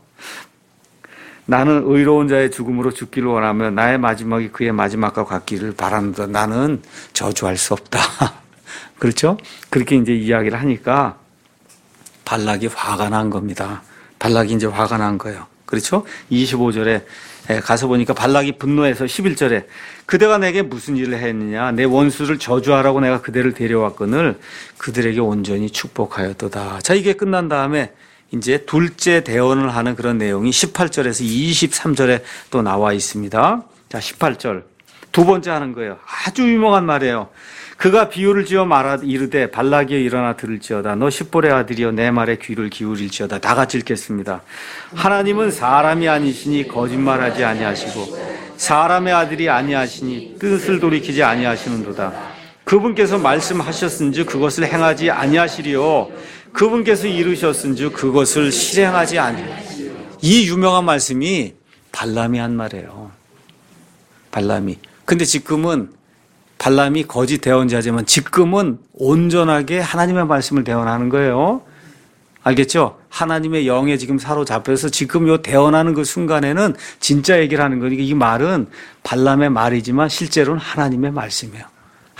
나는 의로운 자의 죽음으로 죽기를 원하며 나의 마지막이 그의 마지막과 같기를 바란다. 나는 저주할 수 없다. 그렇죠? 그렇게 이제 이야기를 하니까 발락이 화가 난 겁니다. 발락이 이제 화가 난 거예요. 그렇죠? 25절에 가서 보니까 발락이 분노해서 11절에 그대가 내게 무슨 일을 했느냐. 내 원수를 저주하라고 내가 그대를 데려왔거늘 그들에게 온전히 축복하였도다. 자, 이게 끝난 다음에 이제 둘째 대언을 하는 그런 내용이 18절에서 23절에 또 나와 있습니다. 자, 18절. 두 번째 하는 거예요. 아주 유명한 말이에요. 그가 비유를 지어 이르되 발락이여 일어나 들을지어다. 너 십볼의 아들이여 내 말에 귀를 기울일지어다. 다 같이 읽겠습니다. 하나님은 사람이 아니시니 거짓말하지 아니하시고 사람의 아들이 아니하시니 뜻을 돌이키지 아니하시는도다. 그분께서 말씀하셨은즉 그것을 행하지 아니하시리요. 그분께서 이루셨은즉 그것을 실행하지 아니하시리요. 이 유명한 말씀이 발람이 한 말이에요. 발람이. 근데 지금은 발람이 거짓 대언자지만 지금은 온전하게 하나님의 말씀을 대언하는 거예요. 알겠죠? 하나님의 영에 지금 사로잡혀서 지금 요 대언하는 그 순간에는 진짜 얘기를 하는 거니까 이 말은 발람의 말이지만 실제로는 하나님의 말씀이에요.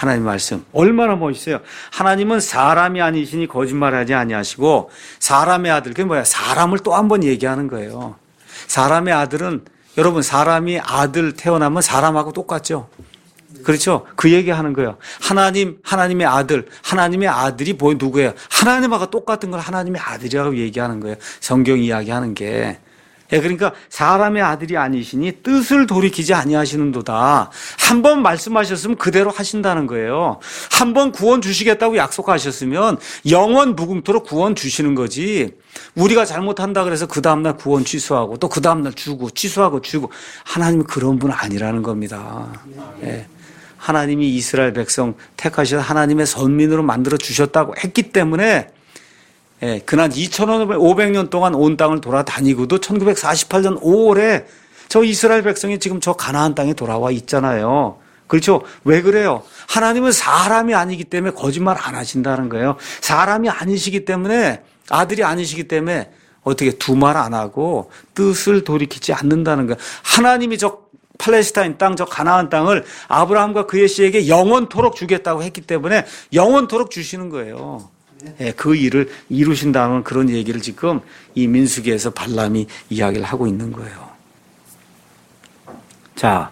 하나님 말씀. 얼마나 멋있어요. 하나님은 사람이 아니시니 거짓말하지 아니하시고 사람의 아들. 그게 뭐야? 사람을 또 한 번 얘기하는 거예요. 사람의 아들은 여러분 사람이 아들 태어나면 사람하고 똑같죠. 그렇죠? 그 얘기하는 거예요. 하나님의 아들, 하나님의 아들이 누구예요? 하나님하고 똑같은 걸 하나님의 아들이라고 얘기하는 거예요. 성경 이야기하는 게. 예, 그러니까 사람의 아들이 아니시니 뜻을 돌이키지 아니하시는도다. 한 번 말씀하셨으면 그대로 하신다는 거예요. 한 번 구원 주시겠다고 약속하셨으면 영원 무궁토록 구원 주시는 거지. 우리가 잘못한다 그래서 그 다음날 구원 취소하고 또 그 다음날 주고 취소하고 주고 하나님은 그런 분 아니라는 겁니다. 예. 하나님이 이스라엘 백성 택하셔서 하나님의 선민으로 만들어 주셨다고 했기 때문에 예, 그날 2500년 동안 온 땅을 돌아다니고도 1948년 5월에 저 이스라엘 백성이 지금 저 가나안 땅에 돌아와 있잖아요. 그렇죠? 왜 그래요? 하나님은 사람이 아니기 때문에 거짓말 안 하신다는 거예요. 사람이 아니시기 때문에 아들이 아니시기 때문에 어떻게 두 말 안 하고 뜻을 돌이키지 않는다는 거예요. 하나님이 저 팔레스타인 땅, 저 가나안 땅을 아브라함과 그의 씨에게 영원토록 주겠다고 했기 때문에 영원토록 주시는 거예요. 예, 그 일을 이루신다는 그런 얘기를 지금 이 민수기에서 발람이 이야기를 하고 있는 거예요. 자,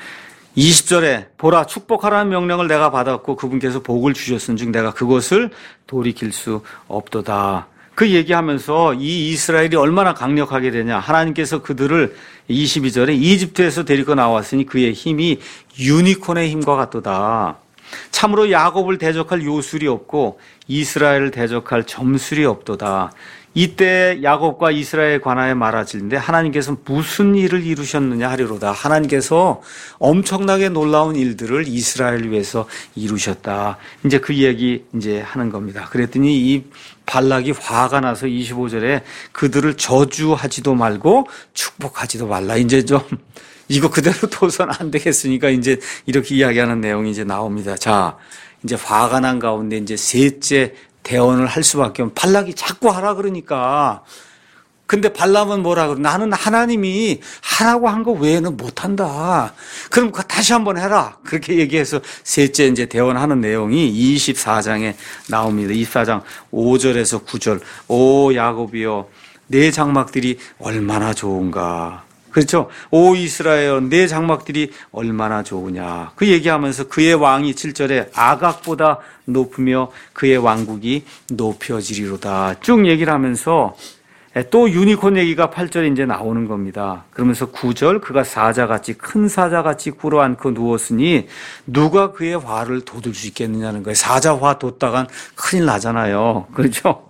20절에 보라 축복하라는 명령을 내가 받았고 그분께서 복을 주셨은즉 내가 그것을 돌이킬 수 없도다. 그 얘기하면서 이 이스라엘이 얼마나 강력하게 되냐. 하나님께서 그들을 22절에 이집트에서 데리고 나왔으니 그의 힘이 유니콘의 힘과 같도다. 참으로 야곱을 대적할 요술이 없고 이스라엘을 대적할 점술이 없도다. 이때 야곱과 이스라엘에 관하여 말하지는데 하나님께서 무슨 일을 이루셨느냐 하리로다. 하나님께서 엄청나게 놀라운 일들을 이스라엘을 위해서 이루셨다. 이제 그 얘기 이제 하는 겁니다. 그랬더니 이 발락이 화가 나서 25절에 그들을 저주하지도 말고 축복하지도 말라. 이제 좀 이거 그대로 둬서는 안 되겠으니까 이제 이렇게 이야기하는 내용이 이제 나옵니다. 자, 이제 화가 난 가운데 이제 셋째 대언을 할 수밖에 없는 발락이 자꾸 하라 그러니까. 근데 발람은 뭐라 그러? 나는 하나님이 하라고 한 거 외에는 못한다. 그럼 다시 한번 해라. 그렇게 얘기해서 셋째 이제 대언하는 내용이 24장에 나옵니다. 24장 5절에서 9절. 오 야곱이여 내 장막들이 얼마나 좋은가. 그렇죠? 오 이스라엘 내 장막들이 얼마나 좋으냐. 그 얘기하면서 그의 왕이 7절에 아각보다 높으며 그의 왕국이 높여지리로다. 쭉 얘기를 하면서 또 유니콘 얘기가 8절에 이제 나오는 겁니다. 그러면서 9절 그가 사자같이 큰 사자같이 꿇어앉고 누웠으니 누가 그의 화를 돋을 수 있겠느냐는 거예요. 사자 화 돋다간 큰일 나잖아요. 그렇죠?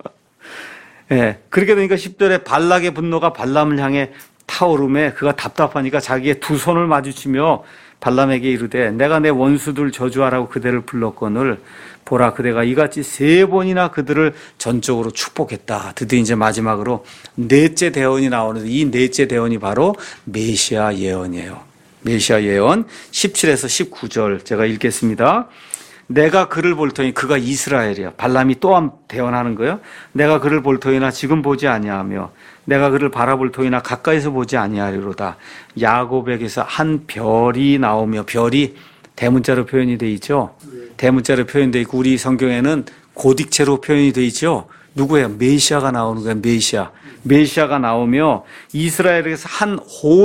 예. 그렇게 되니까 10절에 발락의 분노가 발람을 향해 타오름에 그가 답답하니까 자기의 두 손을 마주치며 발람에게 이르되 내가 내 원수들 저주하라고 그대를 불렀거늘 보라 그대가 이같이 3번이나 그들을 전적으로 축복했다. 드디어 이제 마지막으로 넷째 대언이 나오는데 이 넷째 대언이 바로 메시아 예언이에요. 메시아 예언 17에서 19절 제가 읽겠습니다. 내가 그를 볼 터니 그가 이스라엘이야. 발람이 또한 대언하는 거예요. 내가 그를 볼 터이나 지금 보지 아니하며 내가 그를 바라볼 터이나 가까이서 보지 아니하리로다. 야곱에게서 한 별이 나오며 별이 대문자로 표현이 되어 있죠. 대문자로 표현되어 있고 우리 성경에는 고딕체로 표현이 되어 있죠. 누구예요? 메시아가 나오는 거예요. 메시아가 나오며 이스라엘에게서 한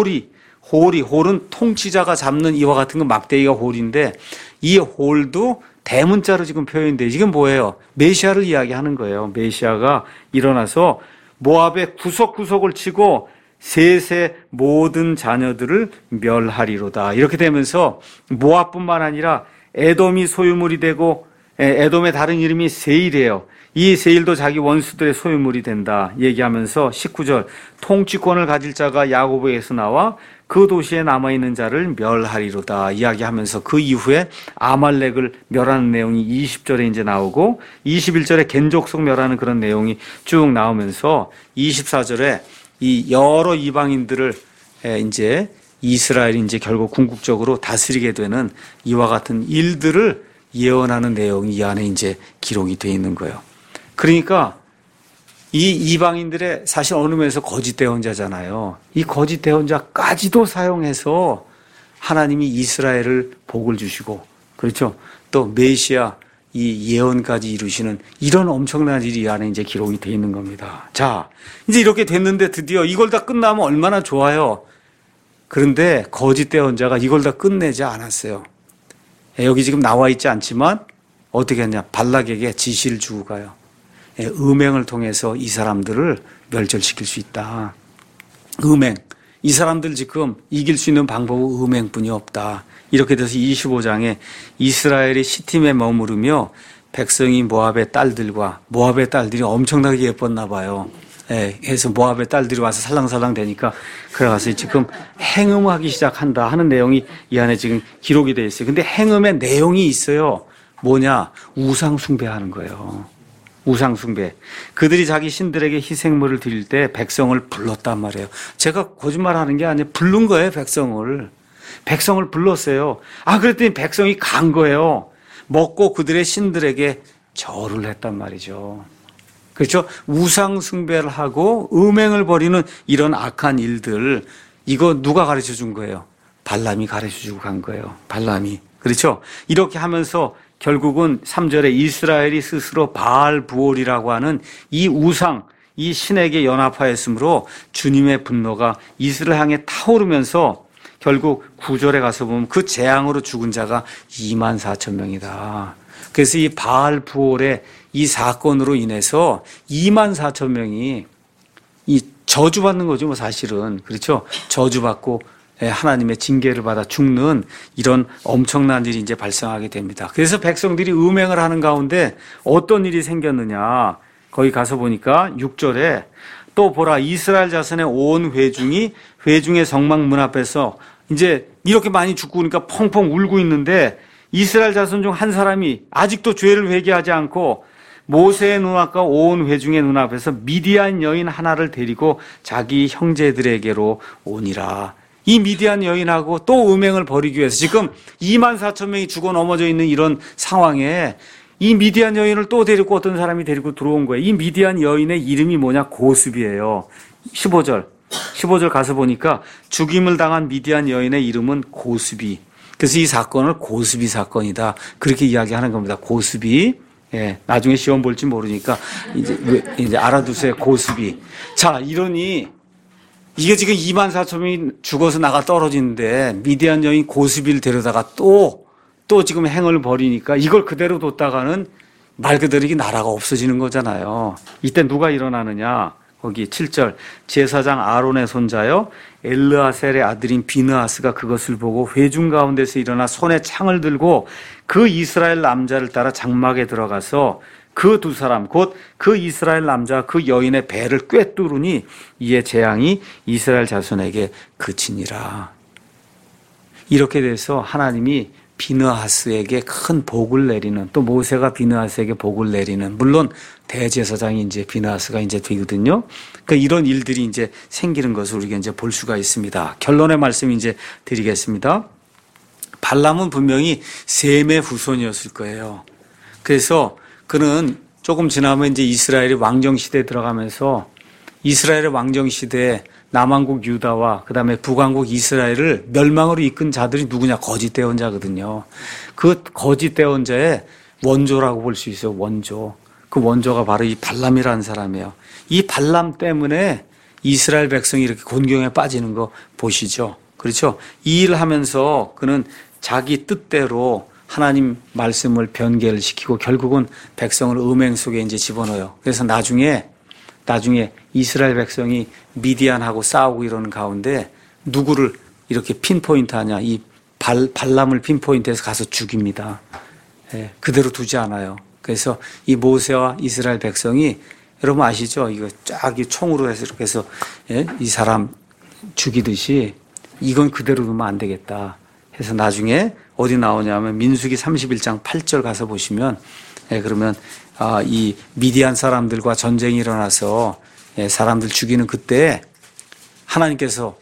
홀은 통치자가 잡는 이와 같은 건 막대기가 홀인데 이 홀도 대문자로 지금 표현돼요. 이건 뭐예요? 메시아를 이야기하는 거예요. 메시아가 일어나서 모압의 구석구석을 치고 셋의 모든 자녀들을 멸하리로다. 이렇게 되면서 모압뿐만 아니라 에돔이 소유물이 되고 에돔의 다른 이름이 세일이에요. 이 세일도 자기 원수들의 소유물이 된다 얘기하면서 19절 통치권을 가질 자가 야곱에게서 나와 그 도시에 남아있는 자를 멸하리로다 이야기하면서 그 이후에 아말렉을 멸하는 내용이 20절에 이제 나오고 21절에 겐족속 멸하는 그런 내용이 쭉 나오면서 24절에 이 여러 이방인들을 이제 이스라엘이 이제 결국 궁극적으로 다스리게 되는 이와 같은 일들을 예언하는 내용이 이 안에 이제 기록이 되어 있는 거예요. 그러니까 이 이방인들의 사실 어느 면에서 거짓 대언자잖아요. 이 거짓 대언자까지도 사용해서 하나님이 이스라엘을 복을 주시고 그렇죠. 또 메시아 이 예언까지 이루시는 이런 엄청난 일이 이 안에 이제 기록이 되어 있는 겁니다. 자, 이제 이렇게 됐는데 드디어 이걸 다 끝나면 얼마나 좋아요. 그런데 거짓 예언자가 이걸 다 끝내지 않았어요. 여기 지금 나와 있지 않지만 어떻게 했냐. 발락에게 지시를 주고 가요. 음행을 통해서 이 사람들을 멸절시킬 수 있다. 음행. 이 사람들 지금 이길 수 있는 방법은 음행뿐이 없다. 이렇게 돼서 25장에 이스라엘이 시팀에 머무르며 백성이 모압의 딸들과 모압의 딸들이 엄청나게 예뻤나 봐요. 해서 모압의 딸들이 와서 살랑살랑 되니까 그래가서 지금 행음하기 시작한다 하는 내용이 이 안에 지금 기록이 되어 있어요. 근데 행음의 내용이 있어요. 뭐냐? 우상 숭배하는 거예요. 우상 숭배. 그들이 자기 신들에게 희생물을 드릴 때 백성을 불렀단 말이에요. 제가 거짓말하는 게 아니에요. 부른 거예요, 백성을. 백성을 불렀어요. 그랬더니 백성이 간 거예요. 먹고 그들의 신들에게 절을 했단 말이죠. 그렇죠? 우상 숭배를 하고 음행을 벌이는 이런 악한 일들, 이거 누가 가르쳐 준 거예요? 발람이 가르쳐 주고 간 거예요. 발람이. 그렇죠? 이렇게 하면서 결국은 3절에 이스라엘이 스스로 바알 부올이라고 하는 이 우상, 이 신에게 연합하였으므로 주님의 분노가 이스라엘 향해 타오르면서 결국 9절에 가서 보면 그 재앙으로 죽은 자가 24,000명이다. 그래서 이 바알 부올의 이 사건으로 인해서 24,000명이 이 저주받는 거죠, 뭐 사실은. 그렇죠? 저주받고 하나님의 징계를 받아 죽는 이런 엄청난 일이 이제 발생하게 됩니다. 그래서 백성들이 음행을 하는 가운데 어떤 일이 생겼느냐. 거기 가서 보니까 6절에 또 보라 이스라엘 자손의 온 회중이 회중의 성막 문 앞에서 이제 이렇게 많이 죽고 그러니까 펑펑 울고 있는데 이스라엘 자손 중 한 사람이 아직도 죄를 회개하지 않고 모세의 눈앞과 온 회중의 눈앞에서 미디안 여인 하나를 데리고 자기 형제들에게로 오니라. 이 미디안 여인하고 또 음행을 벌이기 위해서 지금 24,000명이 죽어 넘어져 있는 이런 상황에 이 미디안 여인을 또 데리고 어떤 사람이 데리고 들어온 거예요. 이 미디안 여인의 이름이 뭐냐? 고스비예요. 15절 가서 보니까 죽임을 당한 미디안 여인의 이름은 고스비. 그래서 이 사건을 고스비 사건이다. 그렇게 이야기하는 겁니다. 고스비. 나중에 시험 볼지 모르니까 이제 알아두세요. 고스비. 자, 이러니 이게 지금 24,000명이 죽어서 나가 떨어지는데 미디안 여인 고스비를 데려다가 또 지금 행을 벌이니까 이걸 그대로 뒀다가는 말 그대로 이 나라가 없어지는 거잖아요. 이때 누가 일어나느냐? 거기 7절 제사장 아론의 손자요 엘르아셀의 아들인 비느하스가 그것을 보고 회중 가운데서 일어나 손에 창을 들고 그 이스라엘 남자를 따라 장막에 들어가서 그 두 사람 곧 그 이스라엘 남자 그 여인의 배를 꿰뚫으니 이에 재앙이 이스라엘 자손에게 그치니라. 이렇게 돼서 하나님이 비느하스에게 큰 복을 내리는, 또 모세가 비느하스에게 복을 내리는, 물론 대제사장이 이제 비느하스가 이제 되거든요. 그러니까 이런 일들이 이제 생기는 것을 우리가 이제 볼 수가 있습니다. 결론의 말씀 이제 드리겠습니다. 발람은 분명히 셈의 후손이었을 거예요. 그래서 그는 조금 지나면 이제 이스라엘이 왕정 시대에 들어가면서 이스라엘의 왕정 시대에 남왕국 유다와 그다음에 북왕국 이스라엘을 멸망으로 이끈 자들이 누구냐? 거짓 대언자거든요. 그 거짓 대언자의 원조라고 볼 수 있어요. 원조. 그 원조가 바로 이 발람이라는 사람이에요. 이 발람 때문에 이스라엘 백성이 이렇게 곤경에 빠지는 거 보시죠. 그렇죠? 이 일을 하면서 그는 자기 뜻대로 하나님 말씀을 변개를 시키고 결국은 백성을 음행 속에 이제 집어넣어요. 그래서 나중에 이스라엘 백성이 미디안하고 싸우고 이러는 가운데 누구를 이렇게 핀포인트 하냐? 이 발람을 핀포인트해서 가서 죽입니다. 그대로 두지 않아요. 그래서 이 모세와 이스라엘 백성이 여러분 아시죠? 이거 쫙 이 총으로 해서 이렇게 해서 이 사람 죽이듯이 이건 그대로 두면 안 되겠다. 해서 나중에 어디 나오냐면 민수기 31장 8절 가서 보시면 그러면 이 미디안 사람들과 전쟁이 일어나서 사람들 죽이는 그때 하나님께서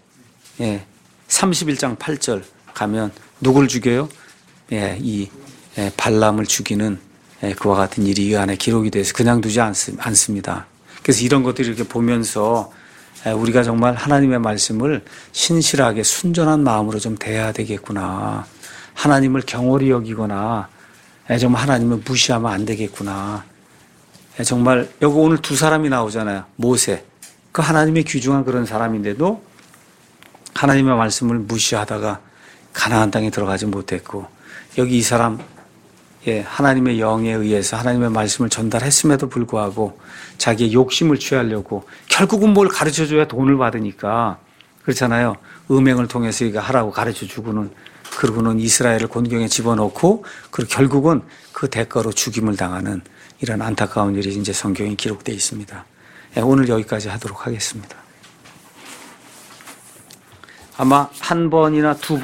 31장 8절 가면 누굴 죽여요? 이 발람을 죽이는 그와 같은 일이 이 안에 기록이 돼서 그냥 두지 않습니다. 그래서 이런 것들을 이렇게 보면서 우리가 정말 하나님의 말씀을 신실하게 순전한 마음으로 좀 대해야 되겠구나. 하나님을 경홀히 여기거나 정말 하나님을 무시하면 안 되겠구나. 정말 여기 오늘 두 사람이 나오잖아요. 모세. 그 하나님의 귀중한 그런 사람인데도 하나님의 말씀을 무시하다가 가나안 땅에 들어가지 못했고, 여기 이 사람 하나님의 영에 의해서 하나님의 말씀을 전달했음에도 불구하고 자기의 욕심을 취하려고 결국은 뭘 가르쳐줘야 돈을 받으니까, 그렇잖아요. 음행을 통해서 이거 하라고 가르쳐주고는, 그러고는 이스라엘을 곤경에 집어넣고, 그리고 결국은 그 대가로 죽임을 당하는 이런 안타까운 일이 이제 성경에 기록되어 있습니다. 오늘 여기까지 하도록 하겠습니다. 아마 한 번이나 두 번